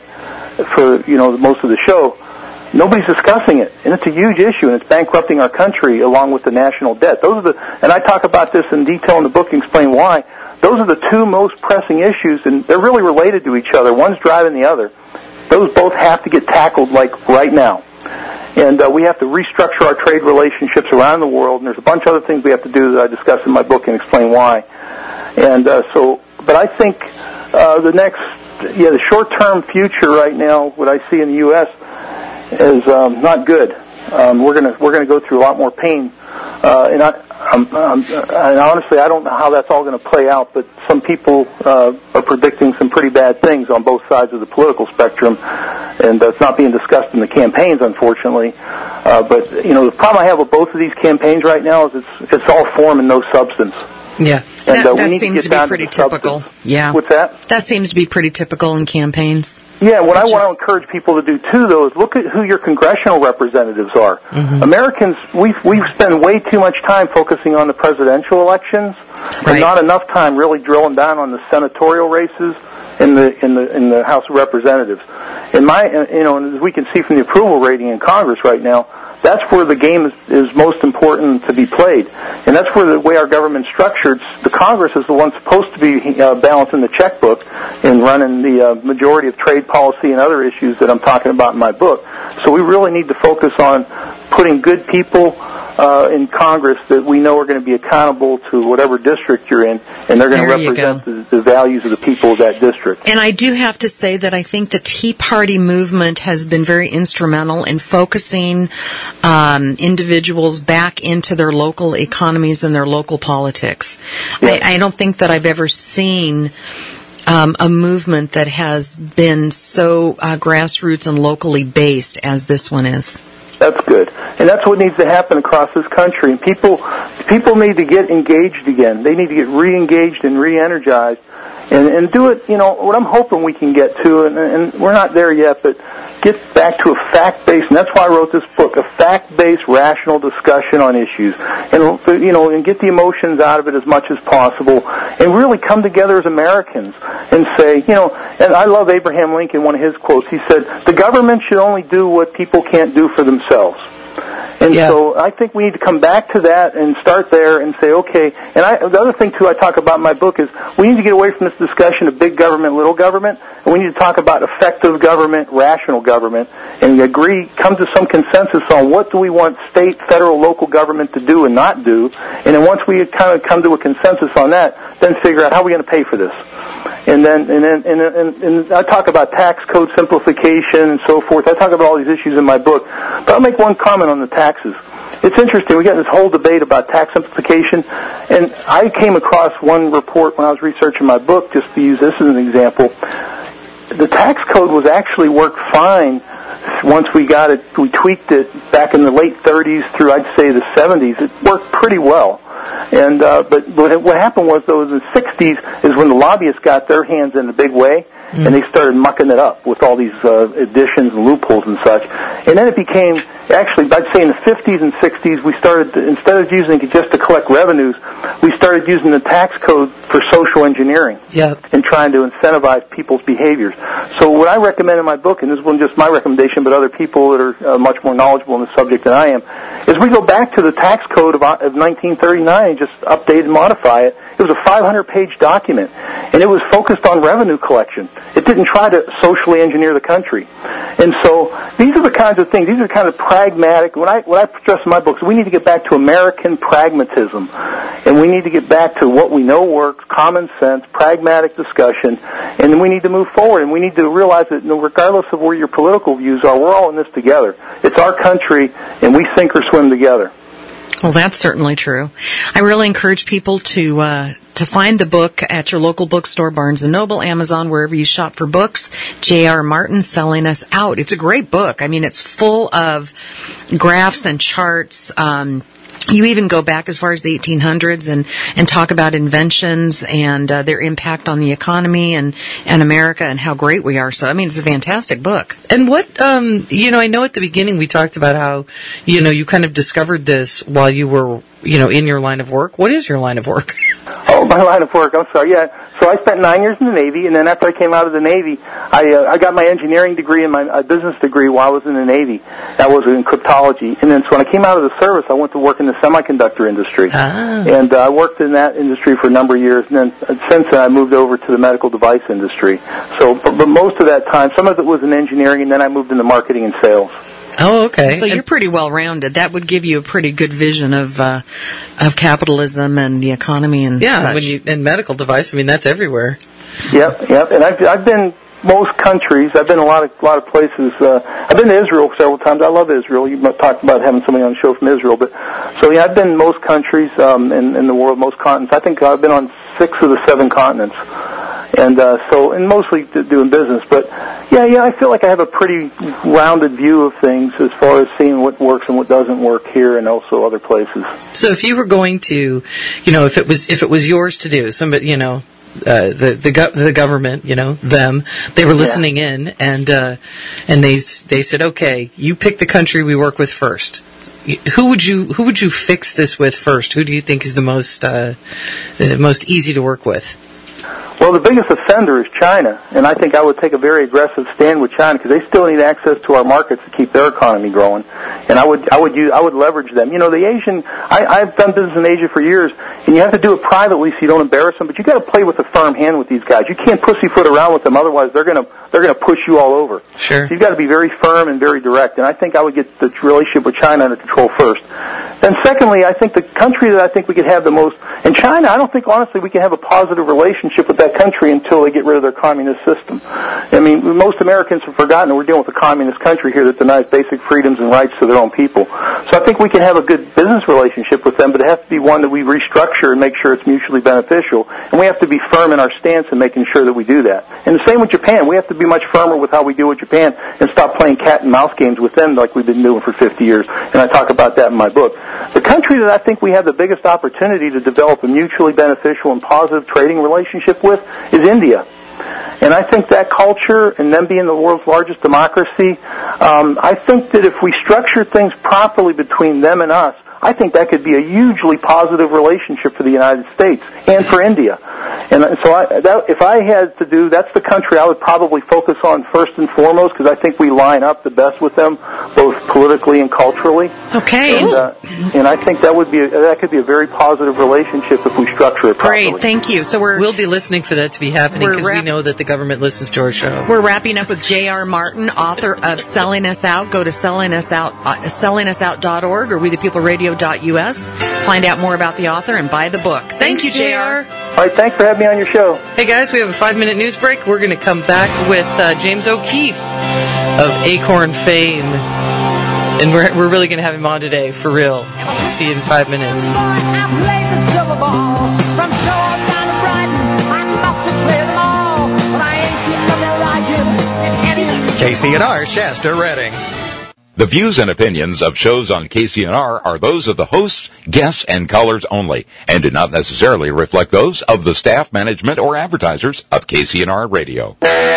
for you know most of the show. Nobody's discussing it, and it's a huge issue, and it's bankrupting our country along with the national debt. Those are the, and I talk about this in detail in the book and explain why. Those are the two most pressing issues, and they're really related to each other. One's driving the other. Those both have to get tackled, like, right now. And uh, we have to restructure our trade relationships around the world, and there's a bunch of other things we have to do that I discuss in my book and explain why. And uh, so, but I think uh, the next, yeah, the short-term future right now, what I see in the U S is um, not good. Um, we're gonna we're gonna go through a lot more pain, uh, and I, um, um, and honestly, I don't know how that's all going to play out. But some people uh, are predicting some pretty bad things on both sides of the political spectrum, and uh, it's not being discussed in the campaigns, unfortunately. Uh, but you know, the problem I have with both of these campaigns right now is it's it's all form and no substance. Yeah. And, that uh, that we need seems to, to, get be down pretty to the typical. substance. Yeah. What's that? That seems to be pretty typical in campaigns. Yeah, what I Just- want to encourage people to do too, though, is look at who your congressional representatives are. Mm-hmm. Americans, we we spend way too much time focusing on the presidential elections, Right. and not enough time really drilling down on the senatorial races in the in the in the House of Representatives. In my, you know, and as we can see from the approval rating in Congress right now, that's where the game is, is most important to be played. And that's where the way our government's structured, the Congress is the one supposed to be uh, balancing the checkbook and running the uh, majority of trade policy and other issues that I'm talking about in my book. So we really need to focus on putting good people uh, in Congress that we know are going to be accountable to whatever district you're in, and they're going to There you represent the, the values of the people of that district. And I do have to say that I think the Tea Party movement has been very instrumental in focusing um, individuals back into their local economies and their local politics. Yeah. I, I don't think that I've ever seen um, a movement that has been so uh, grassroots and locally based as this one is. That's good. And that's what needs to happen across this country. And people people need to get engaged again. They need to get re-engaged and re-energized and, and do it, you know, what I'm hoping we can get to, and, and we're not there yet, but get back to a fact-based, and that's why I wrote this book, a fact-based, rational discussion on issues. And, you know, and get the emotions out of it as much as possible and really come together as Americans and say, you know, and I love Abraham Lincoln, one of his quotes. He said, the government should only do what people can't do for themselves. And Yeah. so I think we need to come back to that and start there and say, okay, and I, the other thing, too, I talk about in my book is we need to get away from this discussion of big government, little government, and we need to talk about effective government, rational government, and agree, come to some consensus on what do we want state, federal, local government to do and not do, and then once we kind of come to a consensus on that, then figure out how we're going to pay for this. And then, and then, and, and, and I talk about tax code simplification and so forth. I talk about all these issues in my book. But I'll make one comment on the taxes. It's interesting. We got this whole debate about tax simplification, and I came across one report when I was researching my book, just to use this as an example. The tax code was actually worked fine once we got it, we tweaked it back in the late thirties through, I'd say, the seventies. It worked pretty well. And uh, but what happened was, though, in the sixties is when the lobbyists got their hands in a big way, mm. and they started mucking it up with all these uh, additions and loopholes and such. And then it became, actually, I'd say in the fifties and sixties, we started, to, instead of using it just to collect revenues, we started using the tax code for social engineering Yep. and trying to incentivize people's behaviors. So what I recommend in my book, and this wasn't just my recommendation, but other people that are uh, much more knowledgeable in the subject than I am, is we go back to the tax code of, of nineteen thirty-nine and just update and modify it. It was a five hundred page document, and it was focused on revenue collection. It didn't try to socially engineer the country. And so these are the kinds of things, these are the kind of pragmatic, when I, what I stress in my books, we need to get back to American pragmatism, and we need to get back to what we know works, common sense, pragmatic discussion, and then we need to move forward, and we need to realize that, you know, regardless of where your political views are, we're all in this together. It's our country, and we sink or swim together. Well, that's certainly true. I really encourage people to uh, to find the book at your local bookstore, Barnes and Noble, Amazon, wherever you shop for books. J R. Martin, Selling Us Out. It's a great book. I mean, it's full of graphs and charts. Um, you even go back as far as the eighteen hundreds and, and talk about inventions and uh, their impact on the economy and, and America and how great we are. So, I mean, it's a fantastic book. And what, um, you know, I know at the beginning we talked about how, you know, you kind of discovered this while you were, you know, in your line of work. What is your line of work? Oh, my line of work. I'm sorry. Yeah. So I spent nine years in the Navy, and then after I came out of the Navy, I uh, I got my engineering degree and my uh, business degree while I was in the Navy. That was in cryptology. And then so when I came out of the service, I went to work in the semiconductor industry. Ah. And uh, I worked in that industry for a number of years. And then uh, since then, I moved over to the medical device industry. So, but, but most of that time, some of it was in engineering, and then I moved into marketing and sales. Oh, okay. So you're pretty well rounded. That would give you a pretty good vision of uh, of capitalism and the economy and yeah, such. when you and medical device, I mean that's everywhere. Yep, yep. And I've I've been most countries. I've been a lot of lot of places. Uh, I've been to Israel several times. I love Israel. You talked about having somebody on the show from Israel, but so yeah, I've been in most countries um, in, in the world, most continents. I think I've been on six of the seven continents, and uh, so and mostly doing business. But yeah, yeah, I feel like I have a pretty rounded view of things as far as seeing what works and what doesn't work here, and also other places. So if you were going to, you know, if it was if it was yours to do, somebody, you know. Uh, the the, go- the government, you know, them, they were listening yeah. in, and uh, and they they said, okay, you pick the country we work with first. Who would you who would you fix this with first? Who do you think is the most uh, the most easy to work with? Well, the biggest offender is China, and I think I would take a very aggressive stand with China because they still need access to our markets to keep their economy growing. And I would, I would use, I would leverage them. You know, the Asian, I, I've done business in Asia for years, and you have to do it privately so you don't embarrass them. But you got to play with a firm hand with these guys. You can't pussyfoot around with them, otherwise they're gonna, they're gonna push you all over. Sure. So you've got to be very firm and very direct. And I think I would get the relationship with China under control first. Then secondly, I think the country that I think we could have the most, and China, I don't think honestly we can have a positive relationship with that country until they get rid of their communist system. I mean, most Americans have forgotten that we're dealing with a communist country here that denies basic freedoms and rights to their own people. So I think we can have a good business relationship with them, but it has to be one that we restructure and make sure it's mutually beneficial. And we have to be firm in our stance in making sure that we do that. And the same with Japan. We have to be much firmer with how we deal with Japan and stop playing cat and mouse games with them like we've been doing for fifty years. And I talk about that in my book. The country that I think we have the biggest opportunity to develop a mutually beneficial and positive trading relationship with is India. And I think that culture, and them being the world's largest democracy, um, I think that if we structure things properly between them and us, I think that could be a hugely positive relationship for the United States and for India. And so I, that, if I had to do, that's the country I would probably focus on first and foremost, because I think we line up the best with them, both politically and culturally. Okay. And, uh, and I think that would be a, that could be a very positive relationship if we structure it properly. Great, thank you. So we're we'll be listening for that to be happening because wrap- we know that the government listens to our show. We're wrapping up with J R. Martin, author of Selling Us Out. Go to selling us out, uh, selling us out dot org or we the people radio dot U S. Find out more about the author and buy the book. Thank Thanks, you, J R. All right, thanks for having me on your show. Hey guys, we have a five-minute news break. We're going to come back with uh, James O'Keefe of Acorn fame. And we're, we're really going to have him on today, for real. See you in five minutes. K C N R, Shasta, Redding. The views and opinions of shows on K C N R are those of the hosts, guests, and callers only, and do not necessarily reflect those of the staff, management, or advertisers of K C N R Radio.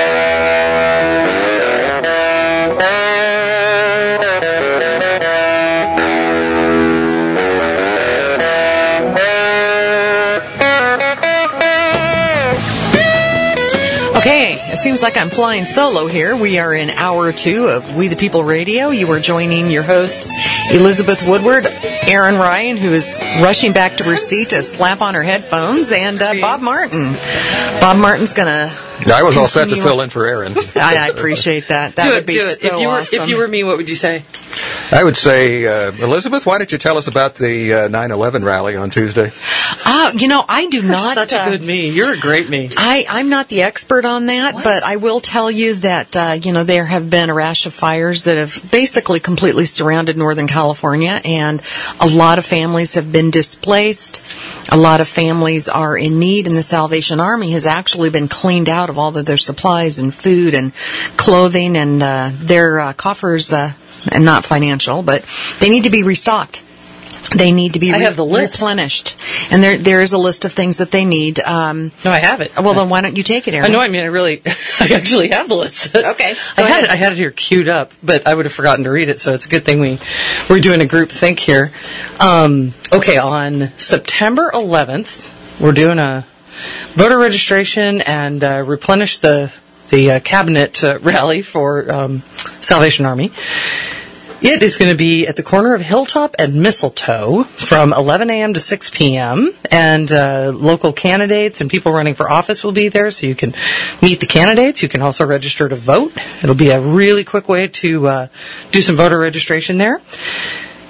Okay, it seems like I'm flying solo here. We are in hour two of We the People Radio. You are joining your hosts, Elizabeth Woodward, Aaron Ryan, who is rushing back to her seat to slap on her headphones, and uh, Bob Martin. Bob Martin's going to... I was all set to fill in for Aaron. I, I appreciate that. That do would it, be do it. so if you were, awesome. If you were me, what would you say? I would say, uh, Elizabeth, why don't you tell us about the uh, nine eleven rally on Tuesday? Uh, you know, I do You're not... such a uh, good me. You're a great me. I, I'm not the expert on that, what? But I will tell you that, uh, you know, there have been a rash of fires that have basically completely surrounded Northern California, and a lot of families have been displaced. A lot of families are in need, and the Salvation Army has actually been cleaned out of all of their supplies and food and clothing, and uh, their uh, coffers, uh, and not financial, but they need to be restocked. They need to be I re- have the list. replenished. And there there is a list of things that they need. Um, No, I have it. well, then why don't you take it, Aaron? I know. I mean, I really, I actually have the list. Okay, I go had ahead. it, I had it here queued up, but I would have forgotten to read it. So it's a good thing we we're doing a group think here. Um, okay, on September eleventh, we're doing a voter registration and uh, replenish the the uh, cabinet uh, rally for um, Salvation Army. It is going to be at the corner of Hilltop and Mistletoe from eleven a.m. to six p.m. And uh, local candidates and people running for office will be there, so you can meet the candidates. You can also register to vote. It'll be a really quick way to uh, do some voter registration there.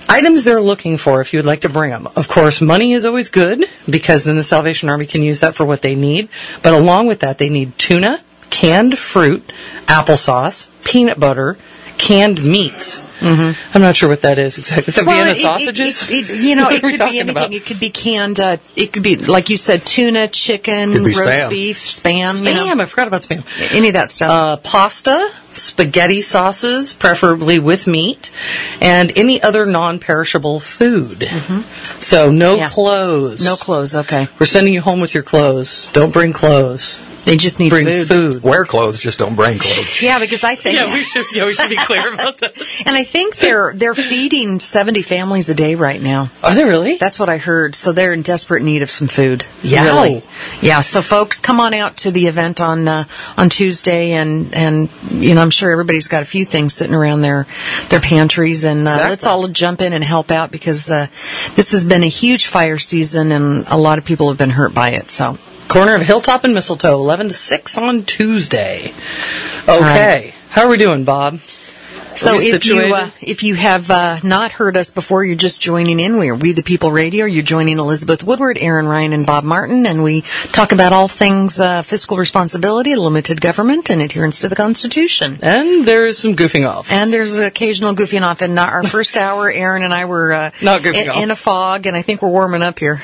items they're looking for if you would like to bring them. Of course, money is always good because then the Salvation Army can use that for what they need. But along with that, they need tuna, canned fruit, applesauce, peanut butter, canned meats. Mm-hmm. I'm not sure what that is exactly. Is that well, Vienna it, sausages? It, it, you know, it could be anything. About? It could be canned. Uh, it could be, like you said, tuna, chicken, roast spam. beef, spam. Spam. You know? I forgot about spam. Any of that stuff. Uh, pasta, spaghetti sauces, preferably with meat, and any other non-perishable food. Mm-hmm. So no yeah. clothes. No clothes. Okay. We're sending you home with your clothes. Don't bring clothes. They just need bring food. food. Wear clothes, just don't bring clothes. Yeah, because I think. Yeah, we should. Yeah, we should be clear about that. And I think they're they're feeding seventy families a day right now. Are they really? That's what I heard. So they're in desperate need of some food. Yeah. Really. Yeah. So folks, come on out to the event on uh, on Tuesday, and and you know I'm sure everybody's got a few things sitting around their their pantries, and uh, Exactly. let's all jump in and help out because uh, this has been a huge fire season, and a lot of people have been hurt by it. So. Corner of Hilltop and Mistletoe, eleven to six on Tuesday. Okay. Right. How are we doing, Bob? So Are we if you situated? uh, if you have uh, not heard us before, you're just joining in. We are We the People Radio. You're joining Elizabeth Woodward, Aaron Ryan, and Bob Martin, and we talk about all things uh, fiscal responsibility, limited government, and adherence to the Constitution. And there is some goofing off. And there's occasional goofing off. In our first hour, Aaron and I were uh, Not goofing in, off. in a fog, and I think we're warming up here.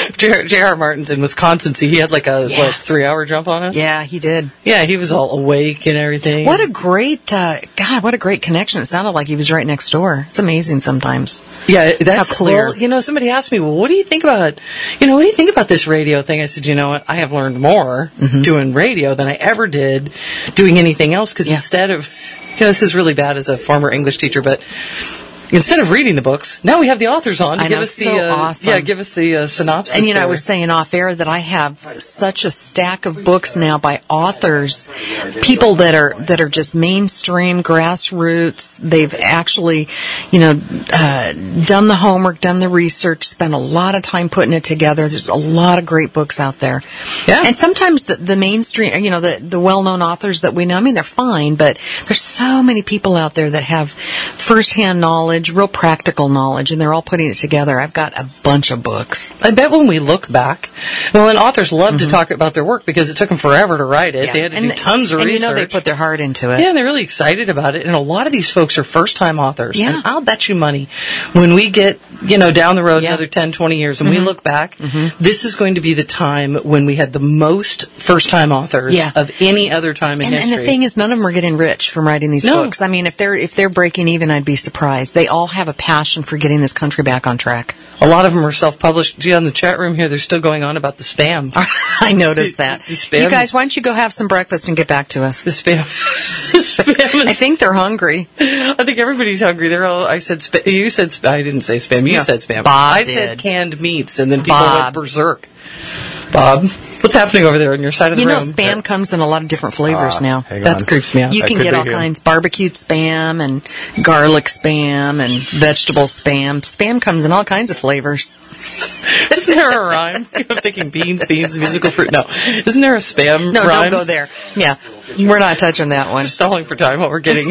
J R. Martin's in Wisconsin, so he had like a Yeah. what three-hour jump on us. Yeah, he did. Yeah, he was all awake and everything. What a great uh, God! What a great connection! It sounded like he was right next door. It's amazing sometimes. Yeah, that's How clear. Well, you know, somebody asked me, well, what do you think about, you know, what do you think about this radio thing? I said, you know what? I have learned more Mm-hmm. doing radio than I ever did doing anything else. Because Yeah. instead of, you know, this is really bad as a former English teacher, but instead of reading the books, now we have the authors on to I give know, us the, so uh, awesome. yeah, give us the uh, synopsis. And you know, I there. was saying off air that I have such a stack of books now by authors, people that are that are just mainstream, grassroots. They've actually, you know, uh, done the homework, done the research, spent a lot of time putting it together. There's a lot of great books out there. Yeah. And sometimes the, the mainstream, you know, the the well-known authors that we know, I mean, they're fine, but there's so many people out there that have firsthand knowledge, real practical knowledge, and they're all putting it together. I've got a bunch of books. I bet when we look back, well, and authors love to talk about their work because it took them forever to write it. Yeah. They had to and do tons of and research. you know they put their heart into it. Yeah, and they're really excited about it. And a lot of these folks are first-time authors. Yeah. And I'll bet you money, when we get, you know, down the road Yeah. another ten, twenty years, and we look back, this is going to be the time when we had the most first-time authors Yeah. of any other time in And, history. and the thing is, none of them are getting rich from writing these No. books. I mean, if they're if they're breaking even, I'd be surprised. They all have a passion for getting this country back on track. a lot of them are self-published. Gee, on the chat room here, they're still going on about the spam. I noticed that. The- the spam you guys, is- why don't you go have some breakfast and get back to us? The spam. the spam I is, think they're hungry. I think everybody's hungry. They're all. I said. Sp- you said. Sp- I didn't say spam. You Yeah. said spam. Bob I said did. canned meats, and then people Bob. went berserk. Bob, what's happening over there on your side of the You know, room? spam comes in a lot of different flavors Ah, now. hang That on. creeps me out. You That can could get be all him. kinds, barbecued spam and garlic spam and vegetable spam. Spam comes in all kinds of flavors. Isn't there a rhyme? I'm thinking beans, beans, musical fruit. No, isn't there a spam No, rhyme? don't go there. Yeah, we're not touching that one. Stalling for time. What we're getting.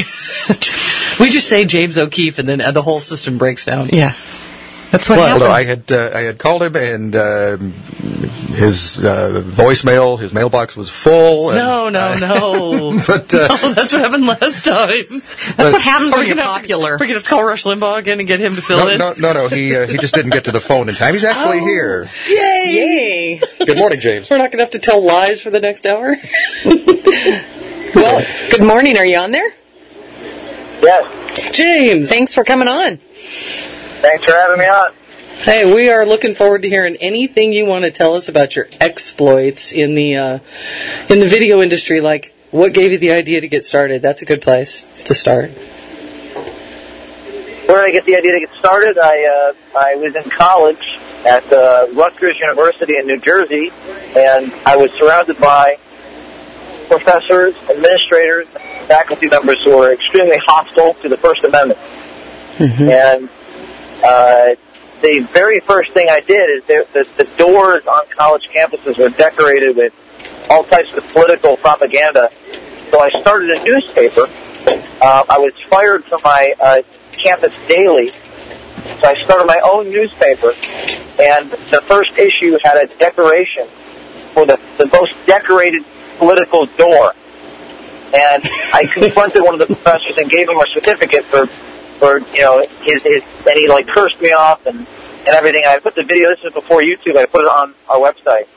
We just say James O'Keefe, and then uh, the whole system breaks down. Yeah, that's what Well, happens. no, I had uh, I had called him, and uh, his uh, voicemail, his mailbox was full. And No, no, I- no. But uh, Oh, that's what happened last time. That's what happens Are when we you're gonna have to- popular. We're going to have to call Rush Limbaugh again and get him to fill no, in. no, no, no. He uh, he just didn't get to the phone in time. He's actually Oh. here. Yay! Yay! Good morning, James. We're not going to have to tell lies for the next hour. Well, good morning. Are you on there? Yes. James. Thanks for coming on. Thanks for having me on. Hey, we are looking forward to hearing anything you want to tell us about your exploits in the uh, in the video industry. Like, what gave you the idea to get started? That's a good place to start. Where did I get the idea to get started? I uh, I was in college at uh, Rutgers University in New Jersey, and I was surrounded by professors, administrators, faculty members who were extremely hostile to the First Amendment. And uh, the very first thing I did is there, the, the doors on college campuses were decorated with all types of political propaganda. So I started a newspaper. Uh, I was fired from my uh, campus daily, so So I started my own newspaper, and the first issue had a decoration for the, the most decorated political door. And I confronted one of the professors and gave him a certificate for, for you know, his, his, and he like cursed me off and, and everything. I put the video, this is before YouTube, I put it on our website.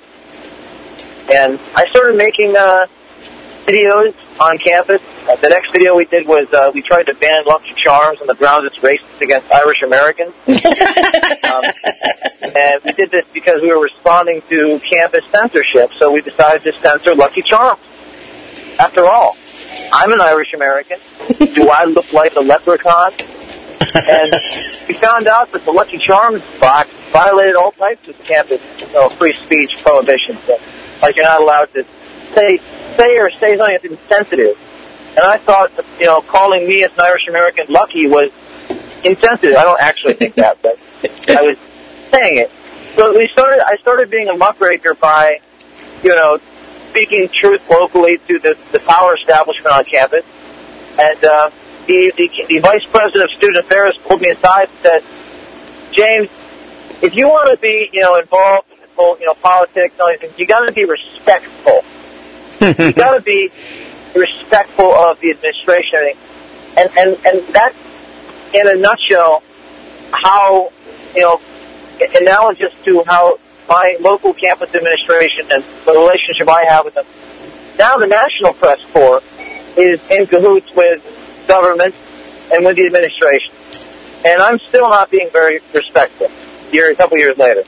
And I started making uh, videos on campus. Uh, the next video we did was uh, we tried to ban Lucky Charms on the grounds it's racist against Irish Americans. um, and we did this because we were responding to campus censorship, so we decided to censor Lucky Charms. After all, I'm an Irish American. Do I look like a leprechaun? And we found out that the Lucky Charms box violated all types of campus you know, free speech prohibitions. So, like you're not allowed to say say or say something that's insensitive. And I thought, that, you know, calling me as an Irish American lucky was insensitive. I don't actually think that, but I was saying it. So we started. I started being a muckraker by, you know, speaking truth locally to the, the power establishment on campus. And uh, the, the the vice president of student affairs pulled me aside and said, "James, if you want to be, you know, involved in you know politics and all these things, you got to be respectful. You got to be respectful of the administration, and and and that's in a nutshell how you know analogous to how my local campus administration and the relationship I have with them. Now the National Press Corps is in cahoots with government and with the administration, and I'm still not being very respectful. Year a couple years later."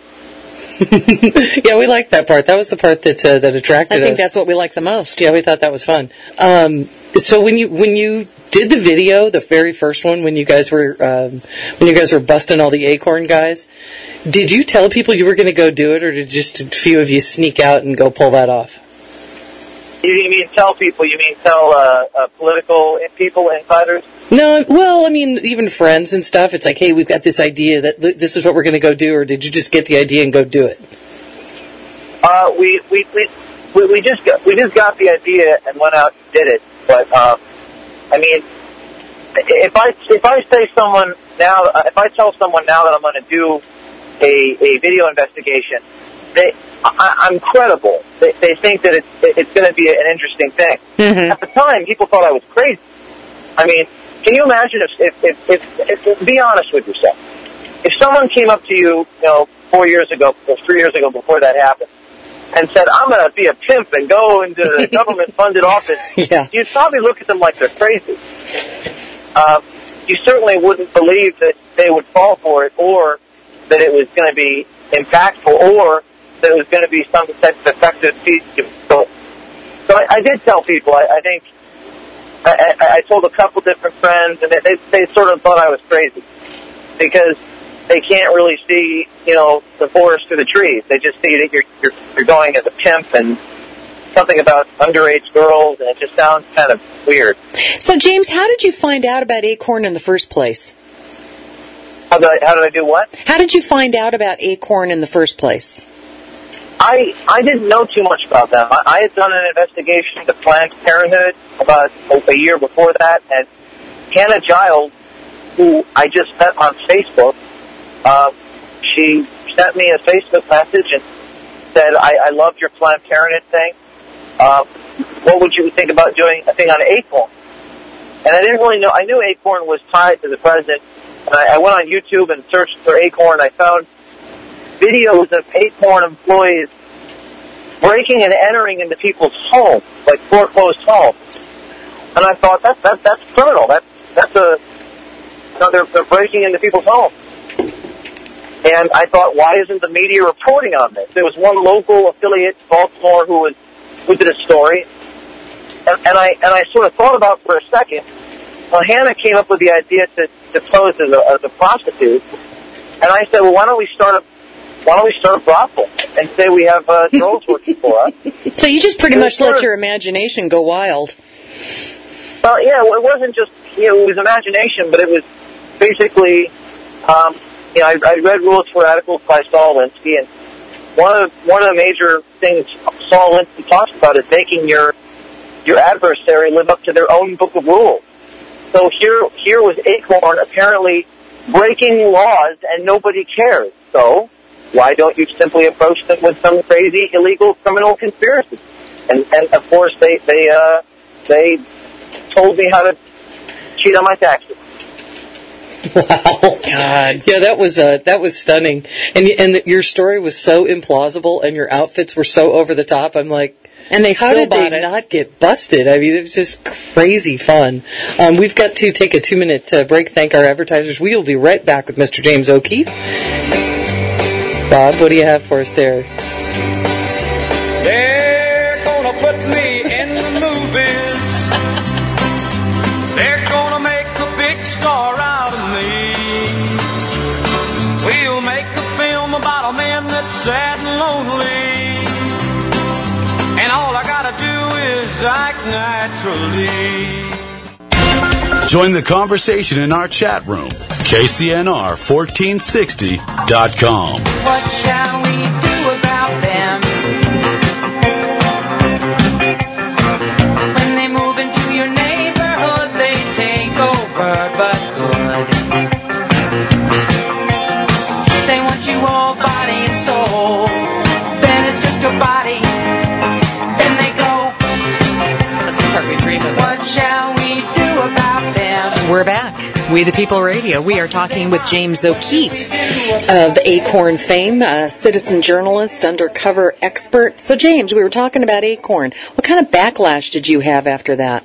Yeah, we liked that part. That was the part that uh, that attracted us. I think that's what we like the most. Yeah, we thought that was fun. Um, so when you when you did the video, the very first one, when you guys were um, when you guys were busting all the Acorn guys, did you tell people you were going to go do it, or did just a few of you sneak out and go pull that off? You mean tell people? You mean tell uh, uh, political people, insiders? No, well, I mean, even friends and stuff. It's like, hey, we've got this idea that this is what we're going to go do, or did you just get the idea and go do it? Uh, we we we we just got we just got the idea and went out and did it. But um, I mean, if I if I say someone now, if I tell someone now that I'm going to do a a video investigation, they I, I'm credible. They, they think that it's it's going to be an interesting thing. Mm-hmm. At the time, people thought I was crazy. I mean, can you imagine if if, if if if be honest with yourself? If someone came up to you, you know, four years ago, or three years ago, before that happened, and said, "I'm going to be a pimp and go into the government-funded office," yeah. you'd probably look at them like they're crazy. Uh, you certainly wouldn't believe that they would fall for it, or that it was going to be impactful, or that it was going to be some type of effective piece. So, so I, I did tell people. I, I think I, I, I told a couple different friends, and they, they sort of thought I was crazy because they can't really see, you know, the forest through the trees. They just see that you're you're, you're going as a pimp and something about underage girls, and it just sounds kind of weird. So, James, how did you find out about Acorn in the first place? How did I, how did I do what? How did you find out about Acorn in the first place? I I didn't know too much about them. I, I had done an investigation into Planned Parenthood about a, a year before that, and Hannah Giles, who I just met on Facebook, uh, she sent me a Facebook message and said, I, I loved your Planned Parenthood thing. Uh, what would you think about doing a thing on Acorn? And I didn't really know. I knew Acorn was tied to the president, and I, I went on YouTube and searched for Acorn. I found videos of Acorn employees breaking and entering into people's homes, like foreclosed homes. And I thought, that, that, that's criminal. That, that's a, you know, they're, they're breaking into people's homes. And I thought, why isn't the media reporting on this? There was one local affiliate, Baltimore, who was who did a story. And, and I and I sort of thought about it for a second. Well, Hannah came up with the idea to, to pose as a, as a prostitute. And I said, well, why don't we start a Why don't we start a brothel and say we have uh, girls working for us? So you just pretty much let your imagination go wild. Well, yeah, it wasn't just, you know, it was imagination, but it was basically, um, you know, I, I read Rules for Radicals by Saul Alinsky, and one of one of the major things Saul Alinsky talks about is making your your adversary live up to their own book of rules. So here here was Acorn apparently breaking laws and nobody cares. So why don't you simply approach them with some crazy illegal criminal conspiracy? And, and of course, they they uh, they told me how to cheat on my taxes. Wow, God, yeah, that was uh, that was stunning, and and the, your story was so implausible, and your outfits were so over the top. I'm like, and they how still did bought they it. not get busted? I mean, it was just crazy fun. Um, we've got to take a two minute uh, break. Thank our advertisers. We will be right back with Mister James O'Keefe. Bob, what do you have for us there? They're gonna put me in the movies. They're gonna make a big star out of me. We'll make a film about a man that's sad and lonely. And all I gotta do is act naturally. Join the conversation in our chat room, K C N R fourteen sixty dot com. What shall we do about them? When they move into your neighborhood, they take over, but good. They want you all body and soul. Then it's just your body. Then they go. That's the part we dream about. What shall we do about them? We're back. We the People Radio. We are talking with James O'Keefe of Acorn fame, a citizen journalist, undercover expert. So, James, we were talking about Acorn. What kind of backlash did you have after that?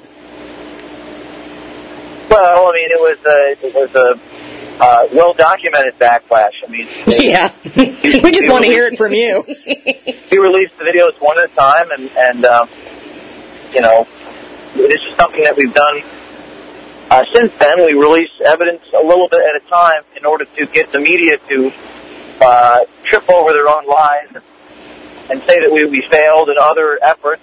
Well, I mean, it was a, it was a uh, well-documented backlash. I mean, Yeah. We just want to hear it from you. we released the videos one at a time, and, and um, you know, this is something that we've done uh, since then. We release evidence a little bit at a time in order to get the media to uh, trip over their own lies and, and say that we, we failed in other efforts.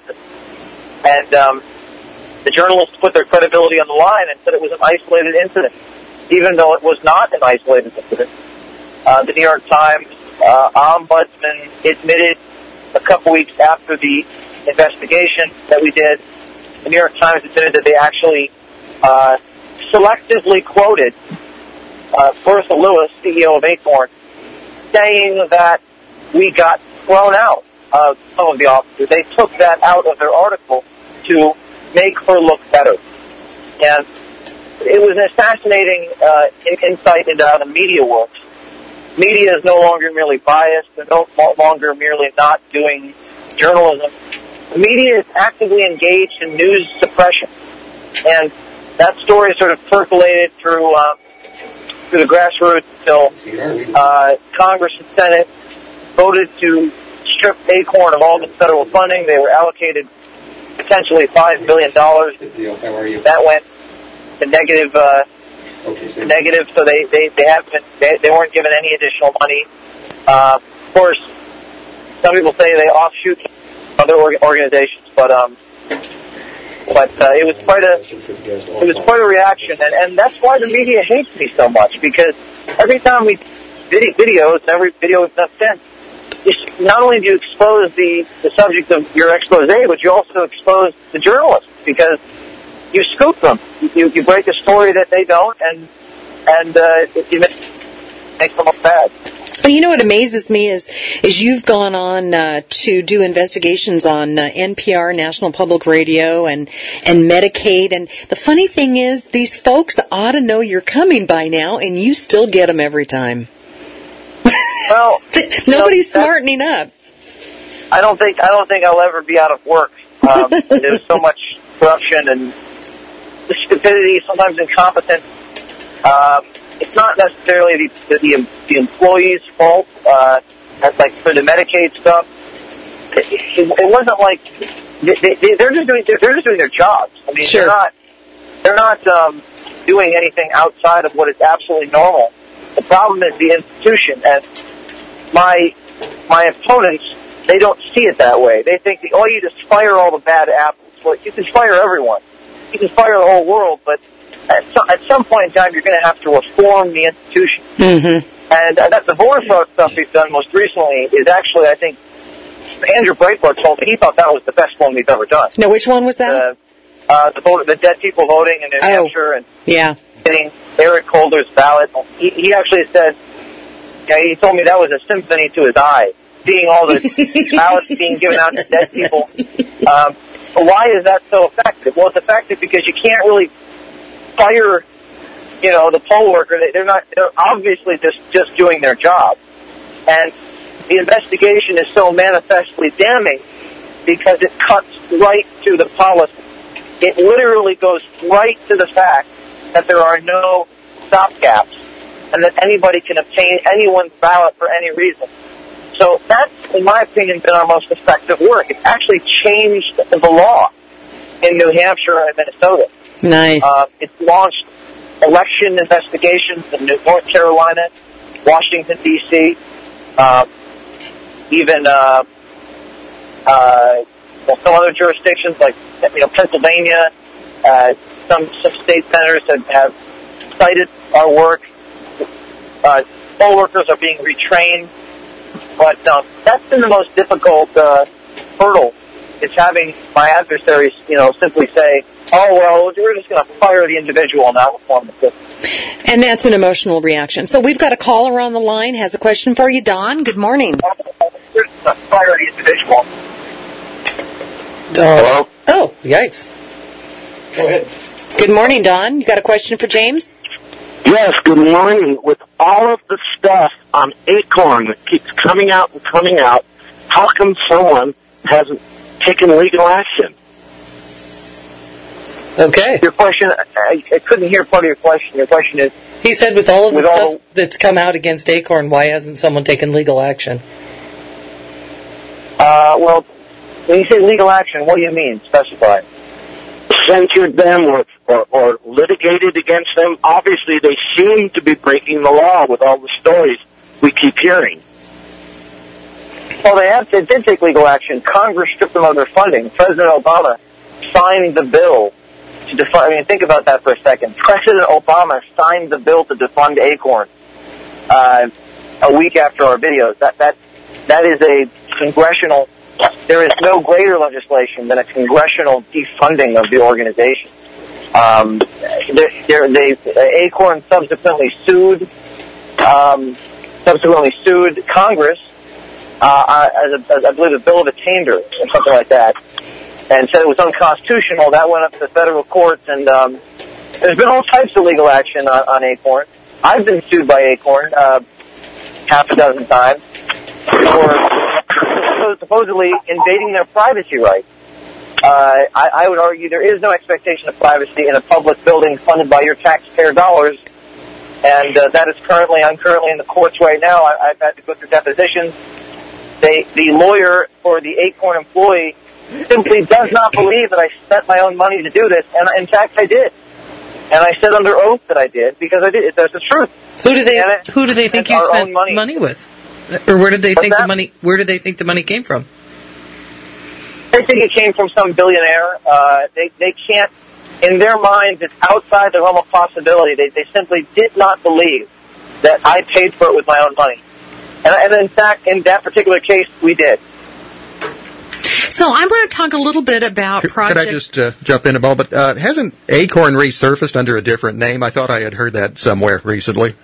And um, the journalists put their credibility on the line and said it was an isolated incident, even though it was not an isolated incident. Uh, the New York Times uh, ombudsman admitted a couple weeks after the investigation that we did, the New York Times admitted that they actually uh, selectively quoted uh, Bertha Lewis, C E O of Acorn, saying that we got thrown out of some of the officers. They took that out of their article to make her look better. And it was an fascinating uh, insight into how the media works. Media is no longer merely biased. They're no longer merely not doing journalism. The media is actively engaged in news suppression. And that story sort of percolated through um, through the grassroots until uh, Congress and Senate voted to strip Acorn of all the federal funding. They were allocated potentially five billion dollars. That went to negative, uh, to negative, so they, they, they haven't, they, they weren't given any additional money. Uh, of course, some people say they offshoot other org- organizations, but, um, but, uh, it was quite a, it was quite a reaction, and, and that's why the media hates me so much, because every time we vid- videos, every video we've done since, you, not only do you expose the, the subject of your expose, but you also expose the journalists, because you scoop them. You, you break a story that they don't, and and uh, you make them look bad. Well, you know what amazes me is is you've gone on uh, to do investigations on uh, N P R, National Public Radio, and and Medicaid. And the funny thing is, these folks ought to know you're coming by now, and you still get them every time. Well, nobody's you know, smartening up. I don't think I don't think I'll ever be out of work. Um, there's so much corruption and stupidity, sometimes incompetence. Um, it's not necessarily the, the, the employee's fault. Uh, that's like for the Medicaid stuff. It, it, it wasn't like they, they, they're just doing they're just doing their jobs. I mean, Sure. they're not they're not um, doing anything outside of what is absolutely normal. The problem is the institution, and my my opponents, they don't see it that way. They think, the, oh, you just fire all the bad apples. Well, you can fire everyone. You can fire the whole world, but at some, at some point in time, you're going to have to reform the institution. Mm-hmm. And uh, that, the voter fraud stuff we've done most recently is actually, I think, Andrew Breitbart told me he thought that was the best one we've ever done. Now, which one was that? Uh, uh, the, voter, the dead people voting in New Oh. Hampshire and Yeah. getting Eric Holder's ballot. He, he actually said, yeah, he told me that was a symphony to his eye, seeing all the ballots being given out to dead people. Um, why is that so effective? Well, it's effective because you can't really fire, you know, the poll worker. They're not. They're obviously just just doing their job, and the investigation is so manifestly damning because it cuts right to the policy. It literally goes right to the fact that there are no stopgaps and that anybody can obtain anyone's ballot for any reason. So that's, in my opinion, been our most effective work. It's actually changed the law in New Hampshire and Minnesota. Nice. Uh, it's launched election investigations in North Carolina, Washington, D C, uh, even uh, uh, well, some other jurisdictions like you know Pennsylvania. Uh, some some state senators have, have cited our work. Uh, poll workers are being retrained, but um, that's been the most difficult uh, hurdle. Is having my adversaries, you know, simply say, "Oh well, we're just going to fire the individual and not reform the system." And that's an emotional reaction. So we've got a caller on the line, has a question for you. Don, good morning. We're just going to fire the individual. Don. Hello? Oh, yikes. Go ahead. Good morning, Don. You got a question for James? Yes, good morning. With all of the stuff on Acorn that keeps coming out and coming out, how come someone hasn't taken legal action? Okay. Your question, I, I couldn't hear part of your question. Your question is... He said with all of the with stuff all, that's come out against Acorn, why hasn't someone taken legal action? Uh, well, when you say legal action, what do you mean? Specify. Censured them or, or, or litigated against them. Obviously, they seem to be breaking the law with all the stories we keep hearing. Well, they, have, they did take legal action. Congress stripped them of their funding. President Obama signed the bill to defund. I mean, think about that for a second. President Obama signed the bill to defund Acorn uh, a week after our videos. That that that is a congressional. There is no greater legislation than a congressional defunding of the organization. Um, they're, they're, they Acorn subsequently sued. Um, subsequently sued Congress. Uh, as a, as I believe a bill of attainder or something like that, and said it was unconstitutional. That went up to the federal courts, and um, there's been all types of legal action on, on Acorn. I've been sued by Acorn uh, half a dozen times for supposedly invading their privacy rights. Uh, I, I would argue there is no expectation of privacy in a public building funded by your taxpayer dollars, and uh, that is currently, I'm currently in the courts right now. I, I've had to go through depositions. They, the lawyer for the Acorn employee simply does not believe that I spent my own money to do this, and in fact I did. And I said under oath that I did, because I did. That's the truth. Who do they it, Who do they think you spent money. money with? Or where did they What's think that? the money where did they think the money came from? They think it came from some billionaire. Uh, they they can't, in their minds, it's outside the realm of possibility. They they simply did not believe that I paid for it with my own money. And, and in fact, in that particular case, we did. So I'm going to talk a little bit about Project... Could I just uh, jump in a moment? Uh, hasn't Acorn resurfaced under a different name? I thought I had heard that somewhere recently.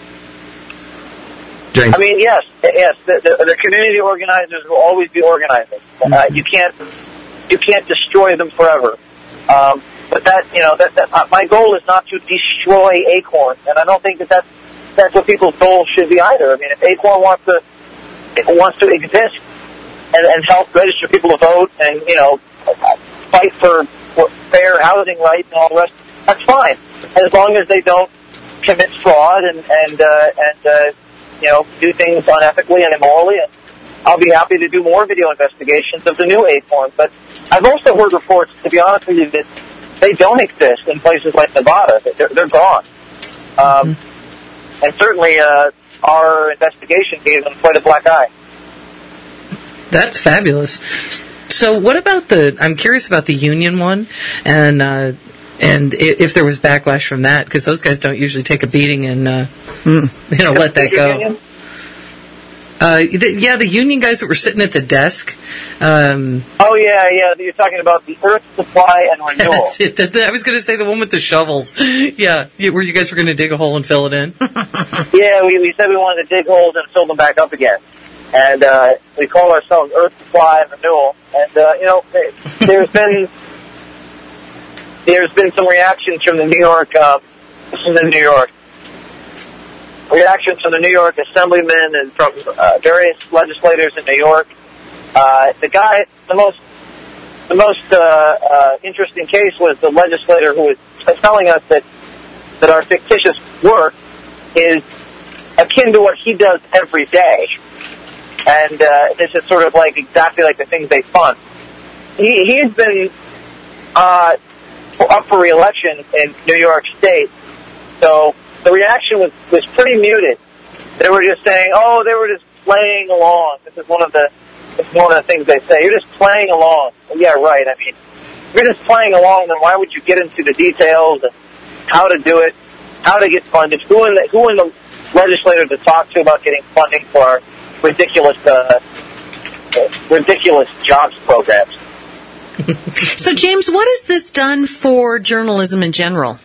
James? I mean, yes, yes. The, the, the community organizers will always be organizing. Mm-hmm. Uh, you can't, you can't destroy them forever. Um, but that, you know, that, that uh, my goal is not to destroy Acorn, and I don't think that that's that's what people's goal should be either. I mean, if Acorn wants to wants to exist and, and help register people to vote and, you know, fight for, for fair housing rights and all the rest, that's fine. As long as they don't commit fraud and, and, uh, and uh, you know, do things unethically and immorally. And I'll be happy to do more video investigations of the new Acorn. But I've also heard reports, to be honest with you, that they don't exist in places like Nevada. They're, they're gone. Um, mm-hmm. And certainly, uh, our investigation gave them quite a black eye. That's fabulous. So, what about the? I'm curious about the union one, and uh, and if there was backlash from that, because those guys don't usually take a beating and uh, mm. you know let that go. Union? Uh, the, yeah, the union guys that were sitting at the desk. Um, oh, yeah, yeah. You're talking about the Earth Supply and Renewal. That's it. That, that, I was going to say the one with the shovels. Yeah, where you guys were going to dig a hole and fill it in. Yeah, we, we said we wanted to dig holes and fill them back up again. And uh, we call ourselves Earth Supply and Renewal. And, uh, you know, there's been there's been some reactions from the New York, uh, from the New York, reactions from the New York assemblymen and from uh, various legislators in New York. Uh, the guy, the most, the most uh, uh, interesting case was the legislator who was telling us that that our fictitious work is akin to what he does every day, and uh, this is sort of like exactly like the things they fund. He he's been uh, up for re-election in New York State, so the reaction was, was pretty muted. They were just saying, "Oh, they were just playing along." This is one of the this is one of the things they say. You're just playing along. Well, yeah, right. I mean, if you're just playing along, then why would you get into the details and how to do it, how to get funded, who in the who in the legislator to talk to about getting funding for our ridiculous uh, ridiculous jobs programs? So, James, what has this done for journalism in general?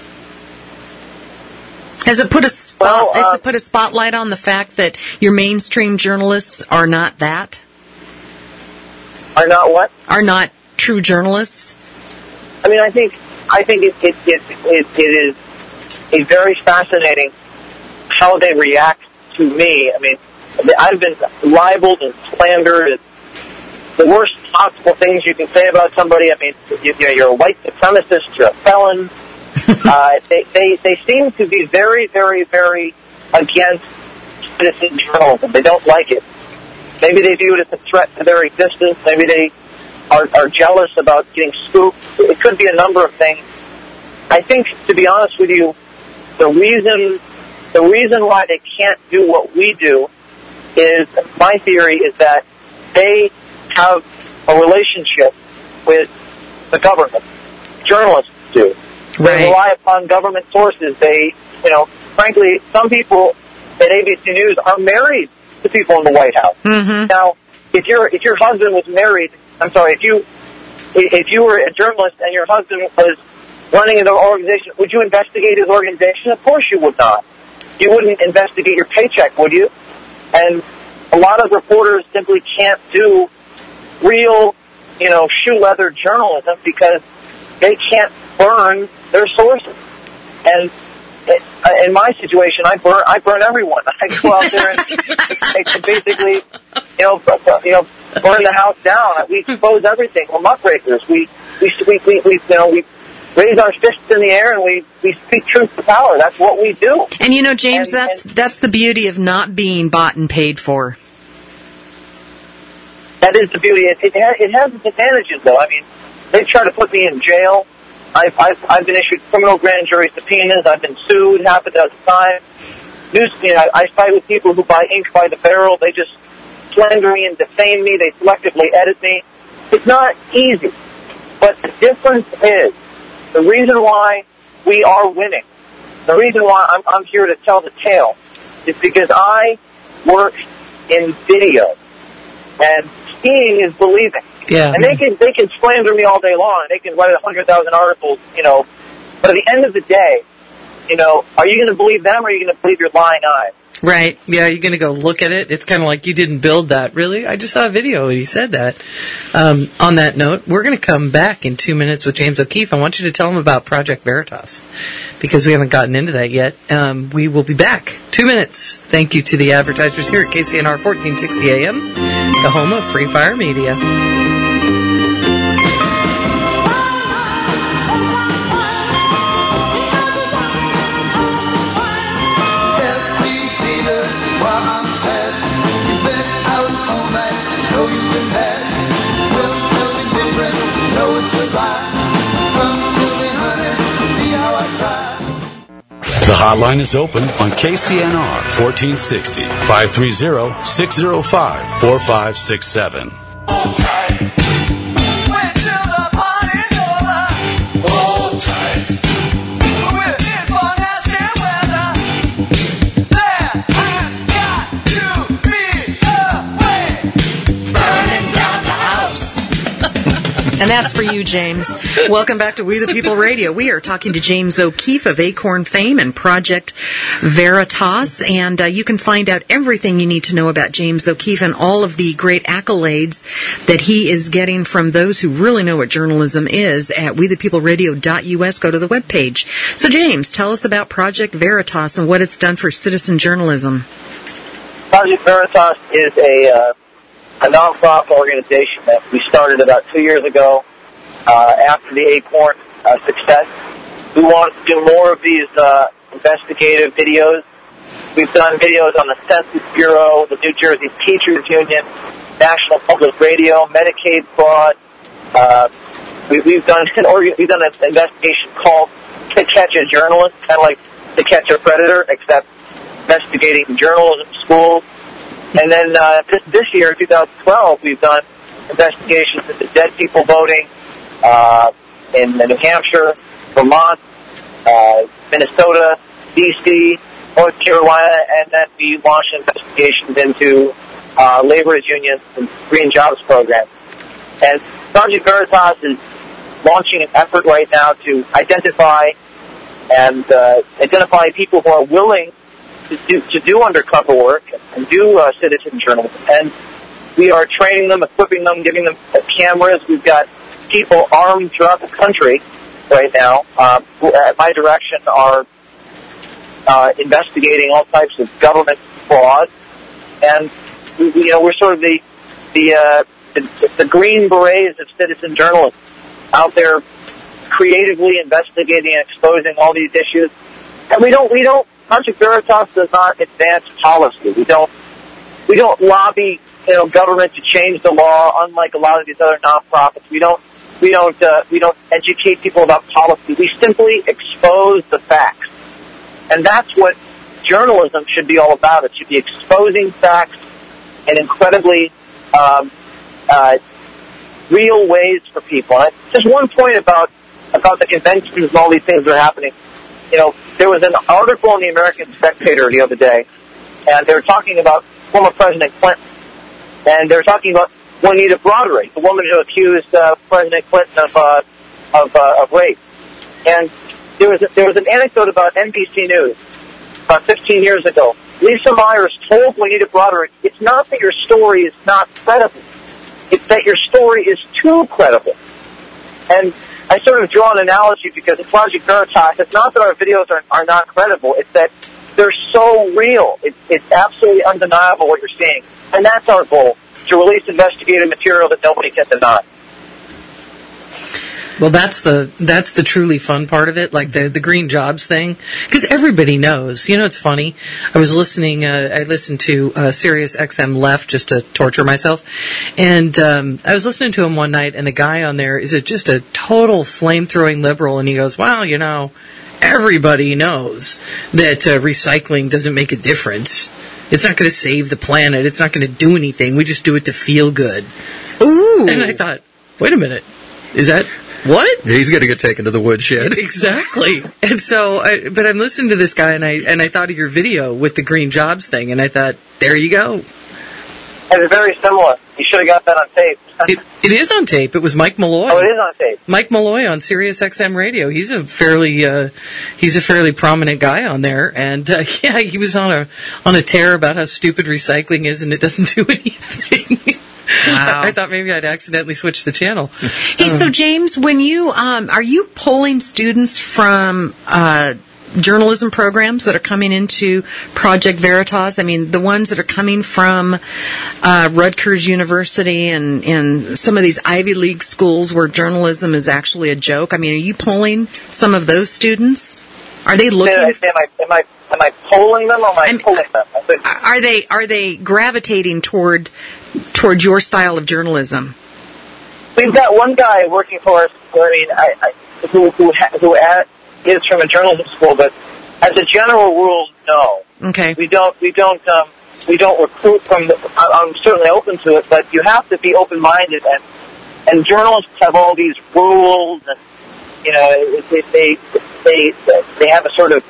Has it put a spot, well, uh, has it put a spotlight on the fact that your mainstream journalists are not that? Are not what? Are not true journalists? I mean, I think I think it it it, it, it is a very fascinating how they react to me. I mean, I've been libeled and slandered and the worst possible things you can say about somebody. I mean, you, you know, you're a white supremacist, you're a felon. uh, they, they, they seem to be very, very, very against citizen journalism. They don't like it. Maybe they view it as a threat to their existence. Maybe they are, are jealous about getting scooped. It could be a number of things. I think, to be honest with you, the reason the reason why they can't do what we do is, my theory is that they have a relationship with the government. Journalists do. Right. They rely upon government sources. They, you know, frankly, some people at A B C News are married to people in the White House. Mm-hmm. Now, if your if your husband was married, I'm sorry, if you if you were a journalist and your husband was running an organization, would you investigate his organization? Of course you would not. You wouldn't investigate your paycheck, would you? And a lot of reporters simply can't do real, you know, shoe leather journalism because they can't burn their sources. And in my situation, I burn I burn everyone. I go out there and, and basically, you know, you know, burn the house down. We expose everything. We're muckrakers. We we we we, we you know we raise our fists in the air and we, we speak truth to power. That's what we do. And you know, James, and, that's and that's the beauty of not being bought and paid for. That is the beauty. It, it, has, it has its advantages, though. I mean, they try to put me in jail. I've, I've, I've been issued criminal grand jury subpoenas. I've been sued half a dozen times. News, you know, I, I fight with people who buy ink by the barrel. They just slander me and defame me. They selectively edit me. It's not easy. But the difference is, the reason why we are winning, the reason why I'm, I'm here to tell the tale, is because I work in video. And seeing is believing. Yeah. And they can they can slander me all day long. They can write a hundred thousand articles, you know. But at the end of the day, you know, are you going to believe them or are you going to believe your lying eyes? Right. Yeah, you're going to go look at it. It's kind of like you didn't build that. Really? I just saw a video and he said that. Um, on that note, we're going to come back in two minutes with James O'Keefe. I want you to tell him about Project Veritas because we haven't gotten into that yet. Um, we will be back. Two minutes. Thank you to the advertisers here at K C N R fourteen sixty A M, the home of Free Fire Media. The hotline is open on K C N R fourteen sixty, five three zero, six zero five, four five six seven. There has got to be That's for you, James. Welcome back to We the People Radio. We are talking to James O'Keefe of Acorn fame and Project Veritas, and uh, you can find out everything you need to know about James O'Keefe and all of the great accolades that he is getting from those who really know what journalism is at we the people radio dot U S. Go to the webpage. So, James, tell us about Project Veritas and what it's done for citizen journalism. Project Veritas is a, uh, a non-profit organization that we started about two years ago uh, after the Acorn uh, success. We want to do more of these uh, investigative videos. We've done videos on the Census Bureau, the New Jersey Teachers Union, National Public Radio, Medicaid fraud. Uh, we, we've done an organ- we've done an investigation called To Catch a Journalist, kind of like To Catch a Predator, except investigating journalism schools. And then uh, this, this year, twenty twelve, we've done investigations into dead people voting uh, in New Hampshire, Vermont, uh, Minnesota, D C, North Carolina, and then we launched investigations into uh, labor unions and green jobs programs. And Project Veritas is launching an effort right now to identify and uh, identify people who are willing to do, to do undercover work and do uh, citizen journalism. And we are training them, equipping them, giving them cameras. We've got people armed throughout the country right now uh, who, at my direction, are uh, investigating all types of government fraud. And we, you know, we're sort of the the, uh, the the green berets of citizen journalism, out there creatively investigating and exposing all these issues. And we don't we don't. Project Veritas does not advance policy. We don't we don't lobby, you know, government to change the law. Unlike a lot of these other nonprofits, we don't we don't uh, we don't educate people about policy. We simply expose the facts, and that's what journalism should be all about. It should be exposing facts in incredibly um, uh, real ways for people. And just one point about about the conventions and all these things that are happening. You know, there was an article in the American Spectator the other day, and they were talking about former President Clinton, and they were talking about Juanita Broaddrick, the woman who accused uh, President Clinton of uh, of, uh, of rape. And there was a, there was an anecdote about N B C News about fifteen years ago. Lisa Myers told Juanita Broaddrick, "It's not that your story is not credible; it's that your story is too credible." And I sort of draw an analogy because in Project Veritas, it's not that our videos are, are not credible, it's that they're so real. It's, it's absolutely undeniable what you're seeing. And that's our goal, to release investigative material that nobody can deny. Well, that's the that's the truly fun part of it, like the the green jobs thing, because everybody knows. You know, it's funny. I was listening. Uh, I listened to uh, Sirius X M Left just to torture myself, and um, I was listening to him one night, and the guy on there is a, just a total flame throwing liberal, and he goes, "Well, you know, everybody knows that uh, recycling doesn't make a difference. It's not going to save the planet. It's not going to do anything. We just do it to feel good." Ooh! And I thought, wait a minute, is that? What? He's going to get taken to the woodshed. Exactly. And so, I, but I'm listening to this guy, and I and I thought of your video with the green jobs thing, and I thought, there you go. And it's very similar. You should have got that on tape. it, it is on tape. It was Mike Malloy. Oh, it is on tape. Mike Malloy on Sirius X M Radio. He's a fairly uh, he's a fairly prominent guy on there, and uh, yeah, he was on a on a tear about how stupid recycling is, and it doesn't do anything. Wow. I thought maybe I'd accidentally switch the channel. Hey, so James, when you um, are you pulling students from uh, journalism programs that are coming into Project Veritas? I mean, the ones that are coming from uh, Rutgers University and, and some of these Ivy League schools where journalism is actually a joke. I mean, are you pulling some of those students? Are they looking? Am I am I am I polling them or am I I'm, pulling them? Are they are they gravitating toward toward your style of journalism? We've got one guy working for us. I mean, I, I, who who who at, is from a journalism school, but as a general rule, no. Okay. We don't we don't um, we don't recruit from. The, I'm certainly open to it, but you have to be open minded, and and journalists have all these rules, and you know they they they, they have a sort of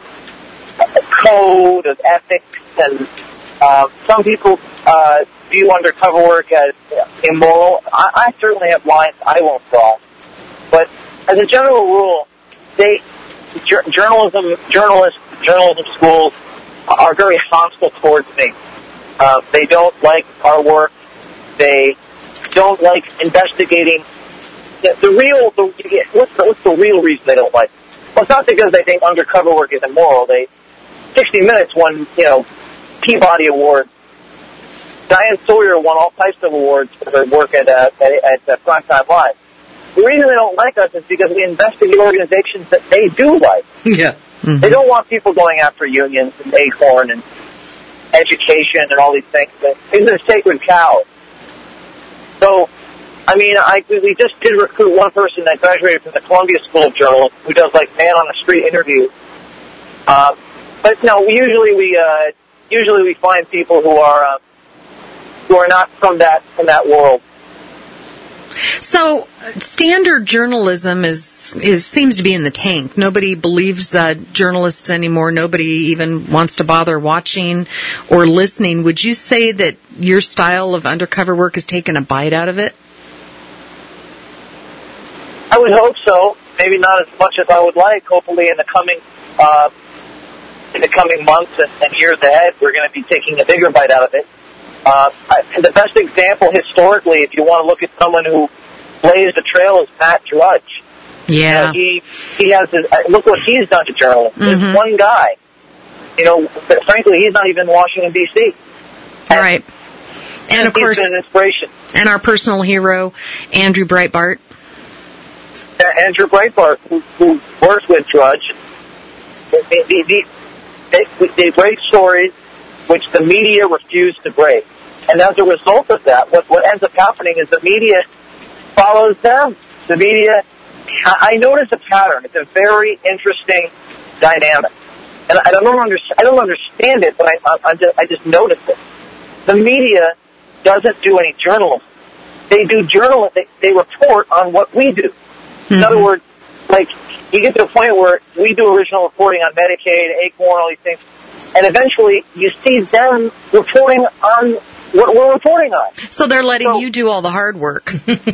a code of ethics, and uh, some people uh, view undercover work as immoral. I, I certainly have lines I won't cross. But as a general rule, they jur- journalism, journalists, journalism schools are very hostile towards me. Uh, they don't like our work. They don't like investigating. The, the real, the, what's, the, what's the real reason they don't like it? Well, it's not because they think undercover work is immoral. They, sixty minutes won, you know, Peabody Awards. Diane Sawyer won all types of awards for her work at, uh, at, at uh, Primetime Live. The reason they don't like us is because we investigate organizations that they do like. Yeah. Mm-hmm. They don't want people going after unions and Acorn and education and all these things. These are sacred cows. So, I mean, I we just did recruit one person that graduated from the Columbia School of Journalism who does like man on the street interviews. Uh, but no, we usually we uh, usually we find people who are uh, who are not from that from that world. So, standard journalism is is seems to be in the tank. Nobody believes uh, journalists anymore. Nobody even wants to bother watching or listening. Would you say that your style of undercover work has taken a bite out of it? I would hope so. Maybe not as much as I would like. Hopefully, in the coming uh, in the coming months and, and years ahead, we're going to be taking a bigger bite out of it. Uh, I, the best example historically, if you want to look at someone who blazed a trail, is Pat Drudge. Yeah, you know, he he has his, look what he's done to journalism. Mm-hmm. There's one guy. You know, but frankly, he's not even in Washington D C. All right, and, and of course, he's been an inspiration. And our personal hero, Andrew Breitbart. Uh, Andrew Breitbart, who, who works with Drudge, the, the, the, they, they break stories which the media refused to break. And as a result of that, what, what ends up happening is the media follows them. The media, I, I notice a pattern. It's a very interesting dynamic. And I don't, under, I don't understand it, but I, I, I, just, I just noticed it. The media doesn't do any journalism. They do journalism. They, they report on what we do. In mm-hmm. other words, like, you get to a point where we do original reporting on Medicaid, Acorn, all these things, and eventually you see them reporting on what we're reporting on. So they're letting so, you do all the hard work.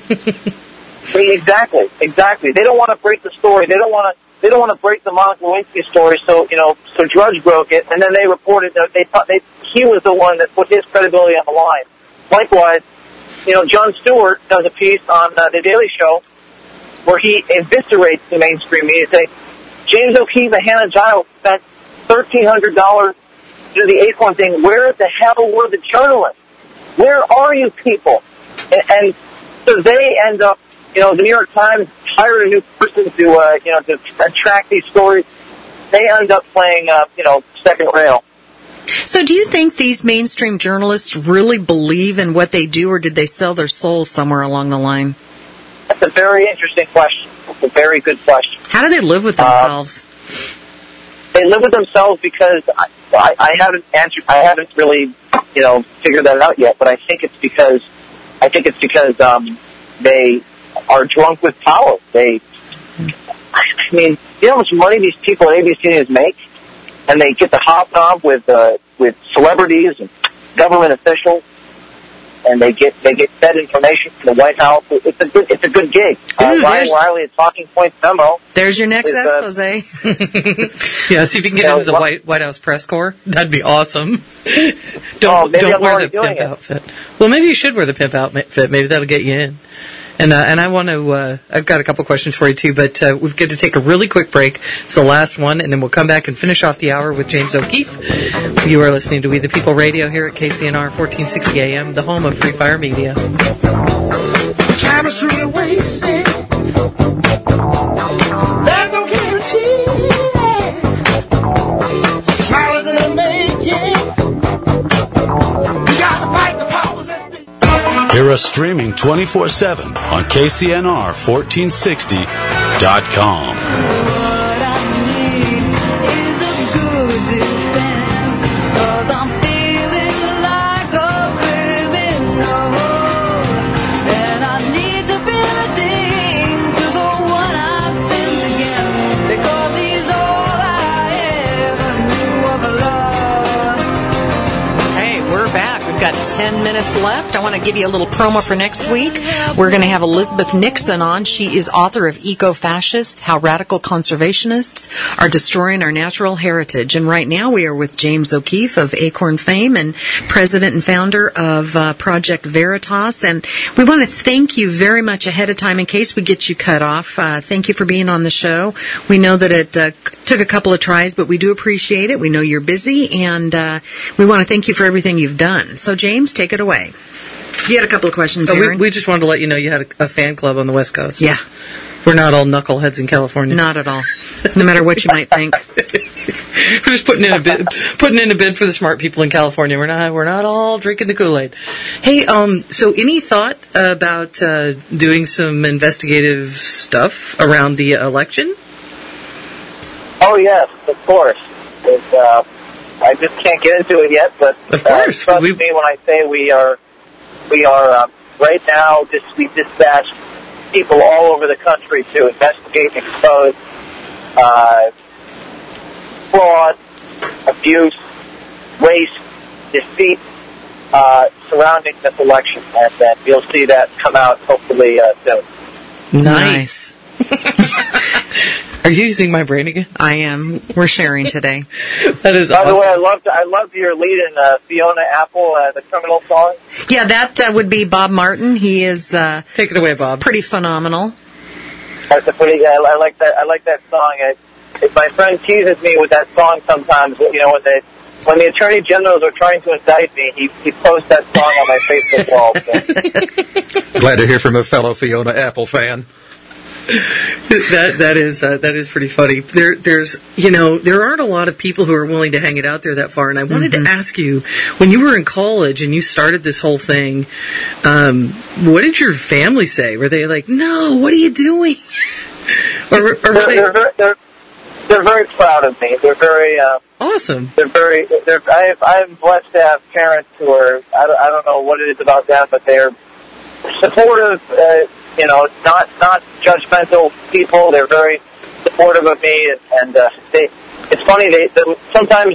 Exactly, exactly. They don't want to break the story. They don't want to. They don't want to break the Monica Lewinsky story. So you know, so Drudge broke it, and then they reported that they thought they he was the one that put his credibility on the line. Likewise, you know, Jon Stewart does a piece on uh, the Daily Show where he eviscerates the mainstream media, saying James O'Keefe and Hannah Giles spent thirteen hundred dollars to do the Acorn thing. Where the hell were the journalists? Where are you people? And, and so they end up, you know, the New York Times hired a new person to, uh, you know, to track these stories. They end up playing, uh, you know, second rail. So do you think these mainstream journalists really believe in what they do, or did they sell their souls somewhere along the line? That's a very interesting question. It's a very good question. How do they live with themselves? Uh, they live with themselves because I, I, I haven't answered. I haven't really, you know, figured that out yet. But I think it's because I think it's because um, they are drunk with power. They, I mean, you know how much money these people at A B C News make, and they get to hobnob with uh, with celebrities and government officials. And they get they get fed information from the White House. It's a good it's a good gig. Ooh, uh, Ryan Riley at Talking Points Memo. There's your next with, expose. Uh, yeah, see if you can get you know, into the well, White White House press corps. That'd be awesome. don't oh, maybe don't I'm wear the pimp it. outfit. Well, maybe you should wear the pimp outfit. Maybe that'll get you in. And uh, and I want to. Uh, I've got a couple questions for you too, but uh, we've got to take a really quick break. It's the last one, and then we'll come back and finish off the hour with James O'Keefe. You are listening to We the People Radio here at K C N R fourteen sixty A M, the home of Free Fire Media. Time is truly wasted. There's no guarantee. Smile is in the making. We gotta fight the powers that be. Hear us streaming twenty-four seven on K C N R fourteen sixty dot com. ten minutes left. I want to give you a little promo for next week. We're going to have Elizabeth Nixon on. She is author of Eco-Fascists, How Radical Conservationists Are Destroying Our Natural Heritage. And right now we are with James O'Keefe of Acorn fame and president and founder of uh, Project Veritas. And we want to thank you very much ahead of time in case we get you cut off. Uh, thank you for being on the show. We know that it uh, took a couple of tries, but we do appreciate it. We know you're busy, and uh, we want to thank you for everything you've done. So, James, take it away. You had a couple of questions, oh, Aaron. We, we just wanted to let you know you had a, a fan club on the West Coast. Yeah. We're not all knuckleheads in California. Not at all. No matter what you might think. We're just putting in a bid, putting in a bid for the smart people in California. We're not, we're not all drinking the Kool-Aid. Hey, um, so any thought about uh, doing some investigative stuff around the election? Oh yes, of course. It, uh, I just can't get into it yet, but of course, uh, trust we... me when I say we are, we are uh, right now. Just we dispatched people all over the country to investigate and expose uh, fraud, abuse, waste, deceit uh, surrounding this election, and then you'll see that come out hopefully uh, soon. Nice. Are you using my brain again? I am. We're sharing today. That is By awesome. the way, I loved I loved your lead in uh, Fiona Apple, uh, the criminal song. Yeah, that uh, would be Bob Martin. He is uh, take it away, Bob. Pretty phenomenal. That's a pretty. I, I like that. I like that song. I, if my friend teases me with that song sometimes, you know, when they when the attorney generals are trying to indict me, he he posts that song on my Facebook wall. So. Glad to hear from a fellow Fiona Apple fan. that that is uh, that is pretty funny. There there's you know there aren't a lot of people who are willing to hang it out there that far. And I wanted mm-hmm. to ask you, when you were in college and you started this whole thing, um, what did your family say? Were they like, "No, what are you doing?" or, or they're, they... they're, very, they're they're very proud of me. They're very uh, awesome. They're very. They're, I I'm blessed to have parents who are. I don't, I don't know what it is about them, but they're supportive. Uh, You know, not not judgmental people. They're very supportive of me, and, and uh, they. It's funny. They, they sometimes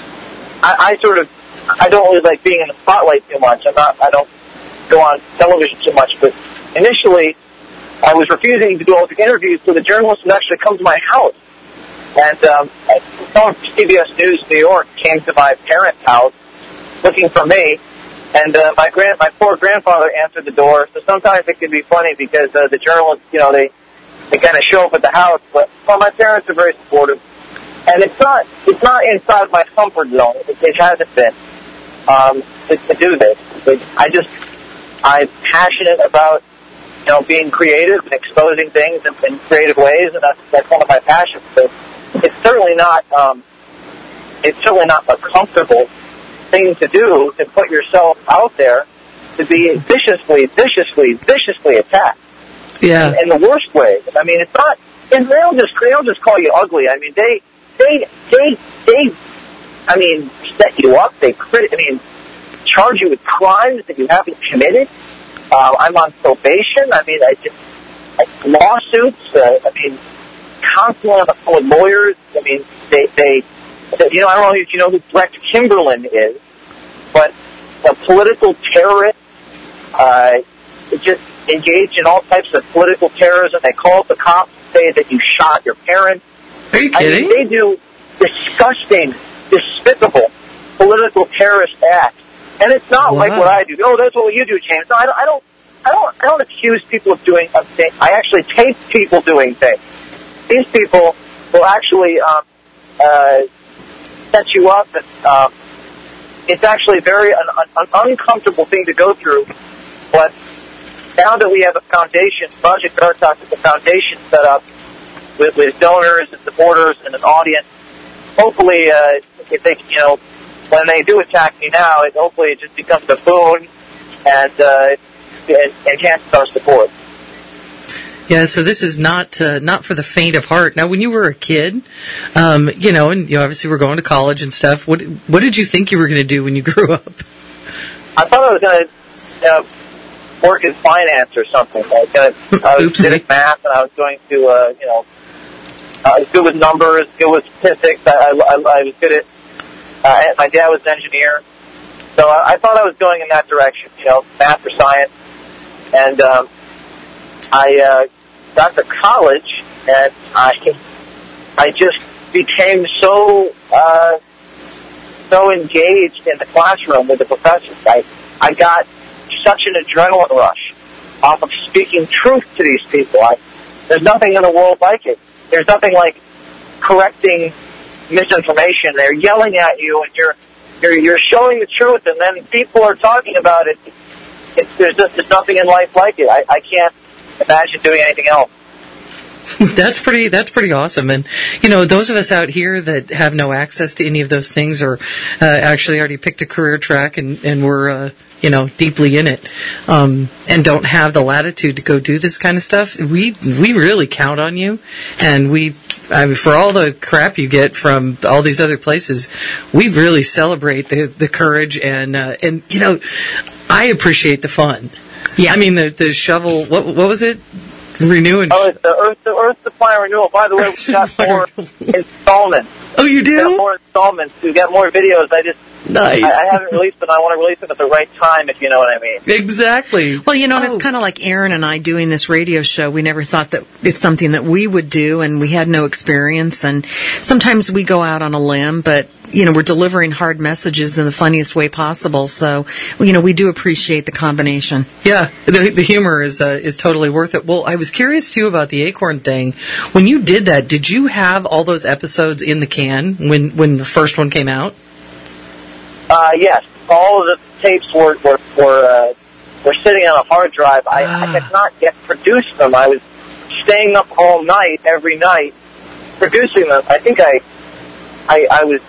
I, I sort of I don't really like being in the spotlight too much. I'm not. I don't go on television too much. But initially, I was refusing to do all the interviews, so the journalists would actually come to my house. And um, someone from C B S News New York came to my parents' house looking for me. And uh, my grand, my poor grandfather answered the door. So sometimes it can be funny because uh, the journalists, you know, they they kind of show up at the house. But well, my parents are very supportive, and it's not it's not inside my comfort zone. It, it hasn't been um, to, to do this. It, I just I'm passionate about you know being creative and exposing things in, in creative ways, and that's that's one of my passions. But it's certainly not um, it's certainly not a comfortable thing to do, to put yourself out there to be viciously, viciously, viciously attacked. Yeah. In, in the worst way. I mean, it's not, and they'll just, they'll just call you ugly. I mean, they, they, they, they, I mean, set you up. They, crit- I mean, charge you with crimes that you haven't committed. Uh, I'm on probation. I mean, I just, I, lawsuits. Uh, I mean, constantly on the phone with lawyers. I mean, they, they, you know, I don't know if you know who Brecht Kimberlin is, but a political terrorist, uh, just engaged in all types of political terrorism. They call up the cops and say that you shot your parents. Are you kidding? I mean, they do disgusting, despicable political terrorist acts. And it's not wow. like what I do. Oh, that's what you do, James. No, I don't, I don't, I don't, I don't accuse people of doing of things. I actually tape people doing things. These people will actually, um, uh, set you up, and um, it's actually very an, an uncomfortable thing to go through. But now that we have a foundation, Project Veritas is a foundation set up with, with donors and supporters and an audience. Hopefully, uh, if they, you know, when they do attack me now, it hopefully it just becomes a boon and uh, it enhances our support. Yeah, so this is not uh, not for the faint of heart. Now, when you were a kid, um, you know, and you obviously were going to college and stuff, what what did you think you were going to do when you grew up? I thought I was going to uh, work in finance or something. I was, gonna, I was good at math, and I was going to, uh, you know, I was good with numbers, good with statistics. I, I, I was good at, uh, my dad was an engineer, So I, I thought I was going in that direction, you know, math or science. And um, I uh, got to college, and I I just became so uh, so engaged in the classroom with the professors. I I got such an adrenaline rush off of speaking truth to these people. I, there's nothing in the world like it. There's nothing like correcting misinformation. They're yelling at you, and you're you're you're showing the truth, and then people are talking about it. It's, there's just there's nothing in life like it. I, I can't imagine doing anything else. That's pretty. That's pretty awesome. And you know, those of us out here that have no access to any of those things, or uh, actually already picked a career track and and we're uh, you know deeply in it, um, and don't have the latitude to go do this kind of stuff, we we really count on you, and we. I mean, for all the crap you get from all these other places, we really celebrate the the courage and uh, and you know, I appreciate the fun. Yeah, I mean the the shovel. What what was it? Renew and oh, it's the Earth, the Earth Supply Renewal. By the way, we've got more installments. Oh, you do? We've got more installments. We've got more videos. I just nice. I, I haven't released them. I want to release them at the right time, if you know what I mean. Exactly. Well, you know, oh. it's kind of like Aaron and I doing this radio show. We never thought that it's something that we would do, and we had no experience. And sometimes we go out on a limb, but you know, we're delivering hard messages in the funniest way possible. So, you know, we do appreciate the combination. Yeah, the, the humor is uh, is totally worth it. Well, I was curious, too, about the Acorn thing. When you did that, did you have all those episodes in the can when, when the first one came out? Uh, yes. All of the tapes were were, were, uh, were sitting on a hard drive. I, ah. I had not yet produced them. I was staying up all night, every night, producing them. I think I, I, I was...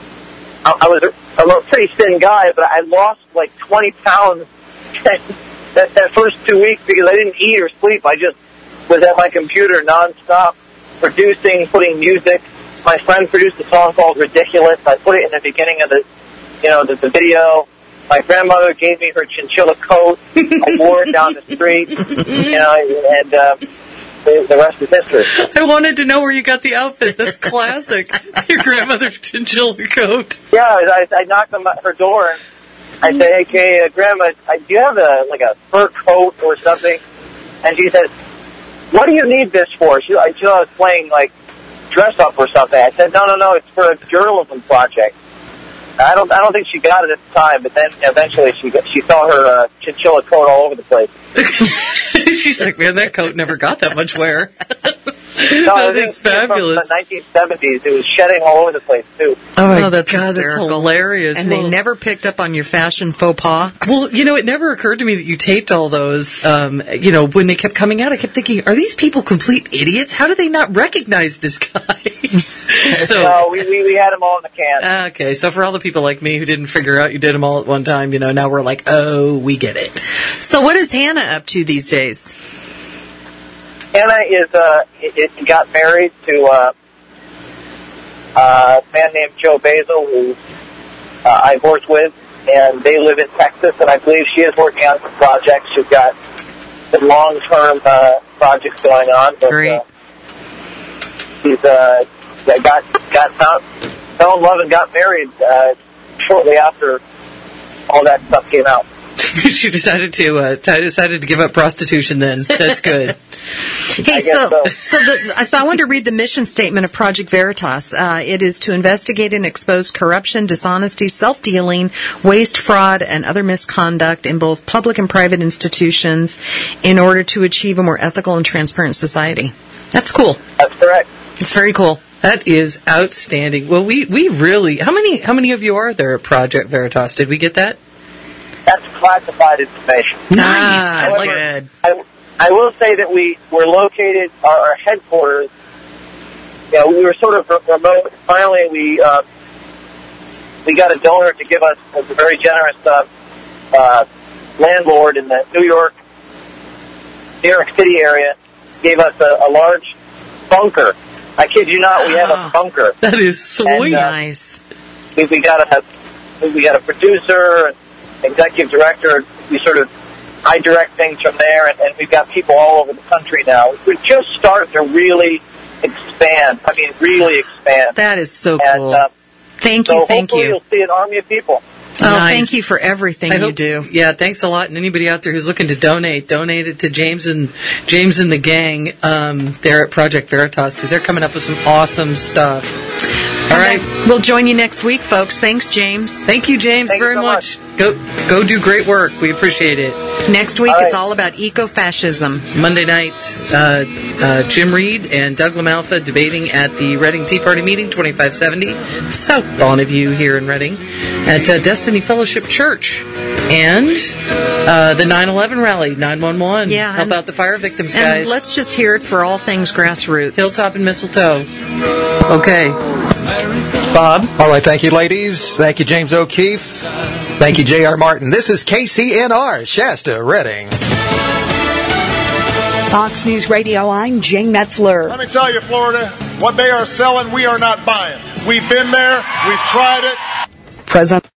I was a pretty thin guy, but I lost like twenty pounds that, that first two weeks because I didn't eat or sleep. I just was at my computer nonstop, producing, putting music. My friend produced a song called Ridiculous. I put it in the beginning of the, you know, the, the video. My grandmother gave me her chinchilla coat. I wore it down the street, you know, and uh, the, the rest is history. I wanted to know where you got the outfit. That's classic. Your grandmother's chinchilla coat. Yeah, I, I knocked on my, her door and I said, "Hey, Kay, uh, Grandma, I, do you have a like a fur coat or something?" And she said, "What do you need this for?" She, I, she I was playing like dress up or something. I said, "No, no, no, it's for a journalism project." I don't, I don't think she got it at the time, but then eventually she got, she saw her uh, chinchilla coat all over the place. She's like, "Man, that coat never got that much wear." No, that is fabulous. From the nineteen seventies, it was shedding all over the place too. Oh, my oh that's God, hysterical. That's hilarious. And well, they never picked up on your fashion faux pas. Well, you know, it never occurred to me that you taped all those. Um, you know, when they kept coming out, I kept thinking, "Are these people complete idiots? How do they not recognize this guy?" So no, we, we we had them all in the can. Okay, so for all the people like me who didn't figure out you did them all at one time, you know, now we're like, "Oh, we get it." So, what is Hannah up to these days? Hannah is uh, it, it got married to uh, uh, a man named Joe Basil, who uh, I've worked with, and they live in Texas, and I believe she is working on some projects. She's got some long-term uh, projects going on. But, Great. Uh, she's uh, got got found, fell in love and got married uh, shortly after all that stuff came out. She decided to uh, t- decided to give up prostitution. Then that's good. Hey, so so, so, the, so I want to read the mission statement of Project Veritas. Uh, it is to investigate and expose corruption, dishonesty, self-dealing, waste, fraud, and other misconduct in both public and private institutions in order to achieve a more ethical and transparent society. That's cool. That's correct. It's very cool. That is outstanding. Well, we, we really how many how many of you are there at Project Veritas? Did we get that? That's classified information. Nice. Ah, However, good. I, I will say that we were located, our, our headquarters, you know, we were sort of remote. Finally, we uh, we got a donor to give us, a very generous uh, uh, landlord in the New York, New York City area, gave us a, a large bunker. I kid you not, we have a bunker. That is sweet. And, uh, nice. We, we got a we got a producer, executive director. We sort of I direct things from there, and, and we've got people all over the country now. We're just starting to really expand. I mean, really expand. That is so and, cool. Uh, thank so you, thank hopefully you. You'll see an army of people. Oh, Nice. thank you for everything I you hope- do. Yeah, thanks a lot. And anybody out there who's looking to donate, donate it to James and James and the gang um, there at Project Veritas, because they're coming up with some awesome stuff. All right. We'll join you next week, folks. Thanks, James. Thank you, James, Thank you very so much. Go go do great work. We appreciate it. Next week, All right. it's all about eco-fascism. Monday night, uh, uh, Jim Reed and Doug LaMalfa debating at the Reading Tea Party meeting, twenty-five seventy South Bonneview here in Reading, at uh, Destiny Fellowship Church. And uh, the nine eleven rally, nine one one. Yeah, Help and- out the fire victims, And guys. let's just hear it for all things grassroots. Hilltop and Mistletoe. Okay. Bob? All right, thank you, ladies. Thank you, James O'Keefe. Thank you, J R. Martin. This is K C N R, Shasta, Reading. Fox News Radio, I'm Jane Metzler. Let me tell you, Florida, what they are selling, we are not buying. We've been there. We've tried it. President